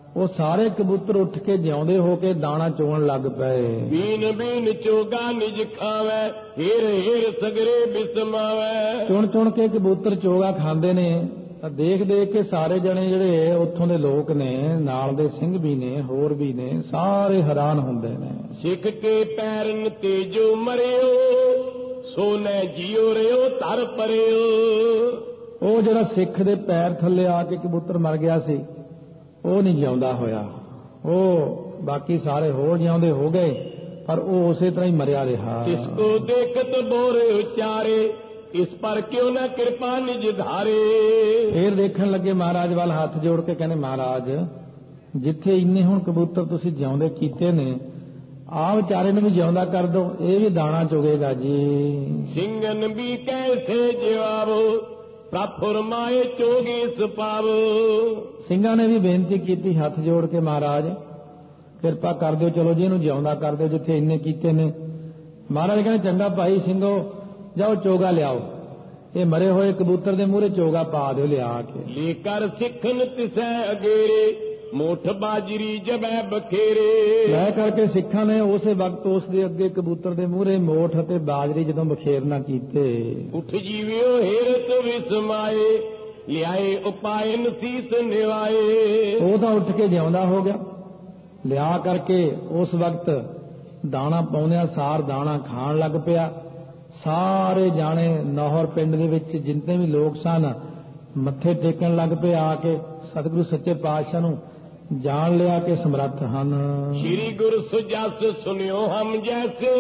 ਉਹ ਸਾਰੇ ਕਬੂਤਰ ਉੱਠ ਕੇ ਜਿਉਂਦੇ ਹੋ ਕੇ ਦਾਣਾ ਚੋਣ ਲੱਗ ਪਏ। ਬੀਨ ਬੀਨ ਚੋਗਾ ਨਿਜ ਖਾਵੈ, ਹੀਰ ਹੀਰ ਸਗਰੇ ਬਿਸਮਾਵੈ। ਚੁਣ ਚੁਣ ਕੇ ਕਬੂਤਰ ਚੋਗਾ ਖਾਂਦੇ ਨੇ ਤਾਂ ਦੇਖ ਦੇਖ ਕੇ ਸਾਰੇ ਜਣੇ ਜਿਹੜੇ ਉੱਥੋਂ ਦੇ ਲੋਕ ਨੇ, ਨਾਲ ਦੇ ਸਿੰਘ ਵੀ ਨੇ, ਹੋਰ ਵੀ ਨੇ, ਸਾਰੇ ਹੈਰਾਨ ਹੁੰਦੇ ਨੇ। ਸਿੱਖ ਕੇ ਪੈਰਨ ਤੇਜੋ ਮਰਿਓ, ਸੋਨੇ ਜਿਉ ਰਿਓ ਧਰ ਪਰਿਓ। ਉਹ ਜਿਹੜਾ ਸਿੱਖ ਦੇ ਪੈਰ ਥੱਲੇ ਆ ਕੇ ਕਬੂਤਰ ਮਰ ਗਿਆ ਸੀ, ਉਹ ਨਹੀਂ ਜਿਉਂਦਾ ਹੋਇਆ। ਉਹ ਬਾਕੀ ਸਾਰੇ ਹੋਰ ਜਿਉਂਦੇ ਹੋ ਗਏ, ਪਰ ਉਹ ਉਸੇ ਤਰ੍ਹਾਂ ਹੀ ਮਰਿਆ ਰਿਹਾ। ਇਸ ਕੋ ਦੇਖਤ ਬੋਰੇ ਉਚਾਰੇ, ਇਸ ਪਰ ਕਿਉਂ ਨਾ ਕਿਰਪਾ ਨਿਜ ਧਾਰੇ। ਫੇਰ ਦੇਖਣ ਲੱਗੇ ਮਹਾਰਾਜ ਵੱਲ ਹੱਥ ਜੋੜ ਕੇ, ਕਹਿੰਦੇ ਮਹਾਰਾਜ ਜਿੱਥੇ ਇੰਨੇ ਹੁਣ ਕਬੂਤਰ ਤੁਸੀਂ ਜਿਉਂਦੇ ਕੀਤੇ ਨੇ, ਆਹ ਵਿਚਾਰੇ ਨੂੰ ਵੀ ਜਿਉਂਦਾ ਕਰ ਦੋ, ਇਹ ਵੀ ਦਾਣਾ ਚੁਗੇਗਾ ਜੀ। ਸਿੰਘਨ ਵੀ ਕੈਸੇ ਜਵਾਬੋ, ਪ੍ਰਭ ਫਰਮਾਏ ਚੋਗੀ ਸੁਪਾਵੋ। ਸਿੰਘਾਂ ਨੇ ਵੀ ਬੇਨਤੀ ਕੀਤੀ ਹੱਥ ਜੋੜ ਕੇ, ਮਹਾਰਾਜ ਕਿਰਪਾ ਕਰ ਦਿਓ, ਚਲੋ ਜੀ ਇਹਨੂੰ ਜਿਉਂਦਾ ਕਰ ਦਿਓ ਜਿੱਥੇ ਇੰਨੇ ਕੀਤੇ ਨੇ। ਮਹਾਰਾਜ ਕਹਿੰਦੇ ਚੰਗਾ ਭਾਈ ਸਿੰਘੋ, ਜਾਓ ਚੋਗਾ ਲਿਆਓ, ਇਹ ਮਰੇ ਹੋਏ ਕਬੂਤਰ ਦੇ ਮੂਹਰੇ ਚੋਗਾ ਪਾ ਦਿਓ ਲਿਆ ਕੇ। ਲੈ ਕਰ ਸਿੱਖਨ ਤਿਸੈ ਅਗੇਰੇ, ਮੋਠ ਬਾਜਰੀ ਜਬੈ ਬਖੇਰੇ। ਲੈ ਕਰਕੇ ਸਿੱਖਾਂ ਨੇ ਉਸੇ ਵਕਤ ਉਸ ਦੇ ਅੱਗੇ ਕਬੂਤਰ ਦੇ ਮੂਹਰੇ ਮੋਠ ਅਤੇ ਬਾਜਰੀ ਜਦੋਂ ਬਖੇਰਨਾ ਕੀਤੇ। ਉਠ ਜੀਵਿਓ ਹੇਰਤ ਵਿਸਮਾਏ, ਲਿਆਏ ਉਪਾਏ ਨਸੀਸ ਨਿਵਾਏ। ਉਹ ਤਾਂ ਉੱਠ ਕੇ ਜਿਉਂਦਾ ਹੋ ਗਿਆ, ਲਿਆ ਕਰਕੇ ਉਸ ਵਕਤ ਦਾਣਾ ਪਾਉਂਦਿਆਂ ਸਾਰ ਦਾਣਾ ਖਾਣ ਲੱਗ ਪਿਆ। ਸਾਰੇ ਜਾਣੇ ਨੌਹਰ ਪਿੰਡ ਦੇ ਵਿੱਚ ਜਿੰਨੇ ਵੀ ਲੋਕ ਸਨ ਮੱਥੇ ਟੇਕਣ ਲੱਗ ਪਏ, ਆ ਕੇ ਸਤਿਗੁਰੂ ਸੱਚੇ ਪਾਤਸ਼ਾਹ ਨੂੰ ਜਾਣ ਲਿਆ ਕਿ ਸਮਰੱਥ ਹਨ। ਸ਼੍ਰੀ ਗੁਰੂ ਸੁਜਸ ਸੁਨਿਓ ਹਮ ਜੈਸੇ,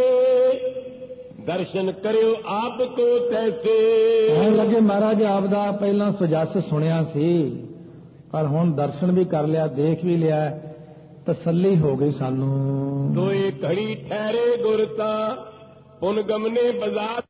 ਦਰਸ਼ਨ ਕਰਿਓ ਆਪ ਕੋ ਤੈਸੇ। ਕਹਿਣ ਲੱਗੇ ਮਹਾਰਾਜ ਆਪ ਦਾ ਪਹਿਲਾਂ ਸੁਜਸ ਸੁਣਿਆ ਸੀ, ਪਰ ਹੁਣ ਦਰਸ਼ਨ ਵੀ ਕਰ ਲਿਆ, ਦੇਖ ਵੀ ਲਿਆ, ਤਸੱਲੀ ਹੋ ਗਈ ਸਾਨੂੰ। ਦੋਏ ਘੜੀ ਠਹਿਰੇ ਗੁਰ ਤਾਂ, ਪੁਨ ਗਮਨੇ ਬਾਜ਼ਾਰ।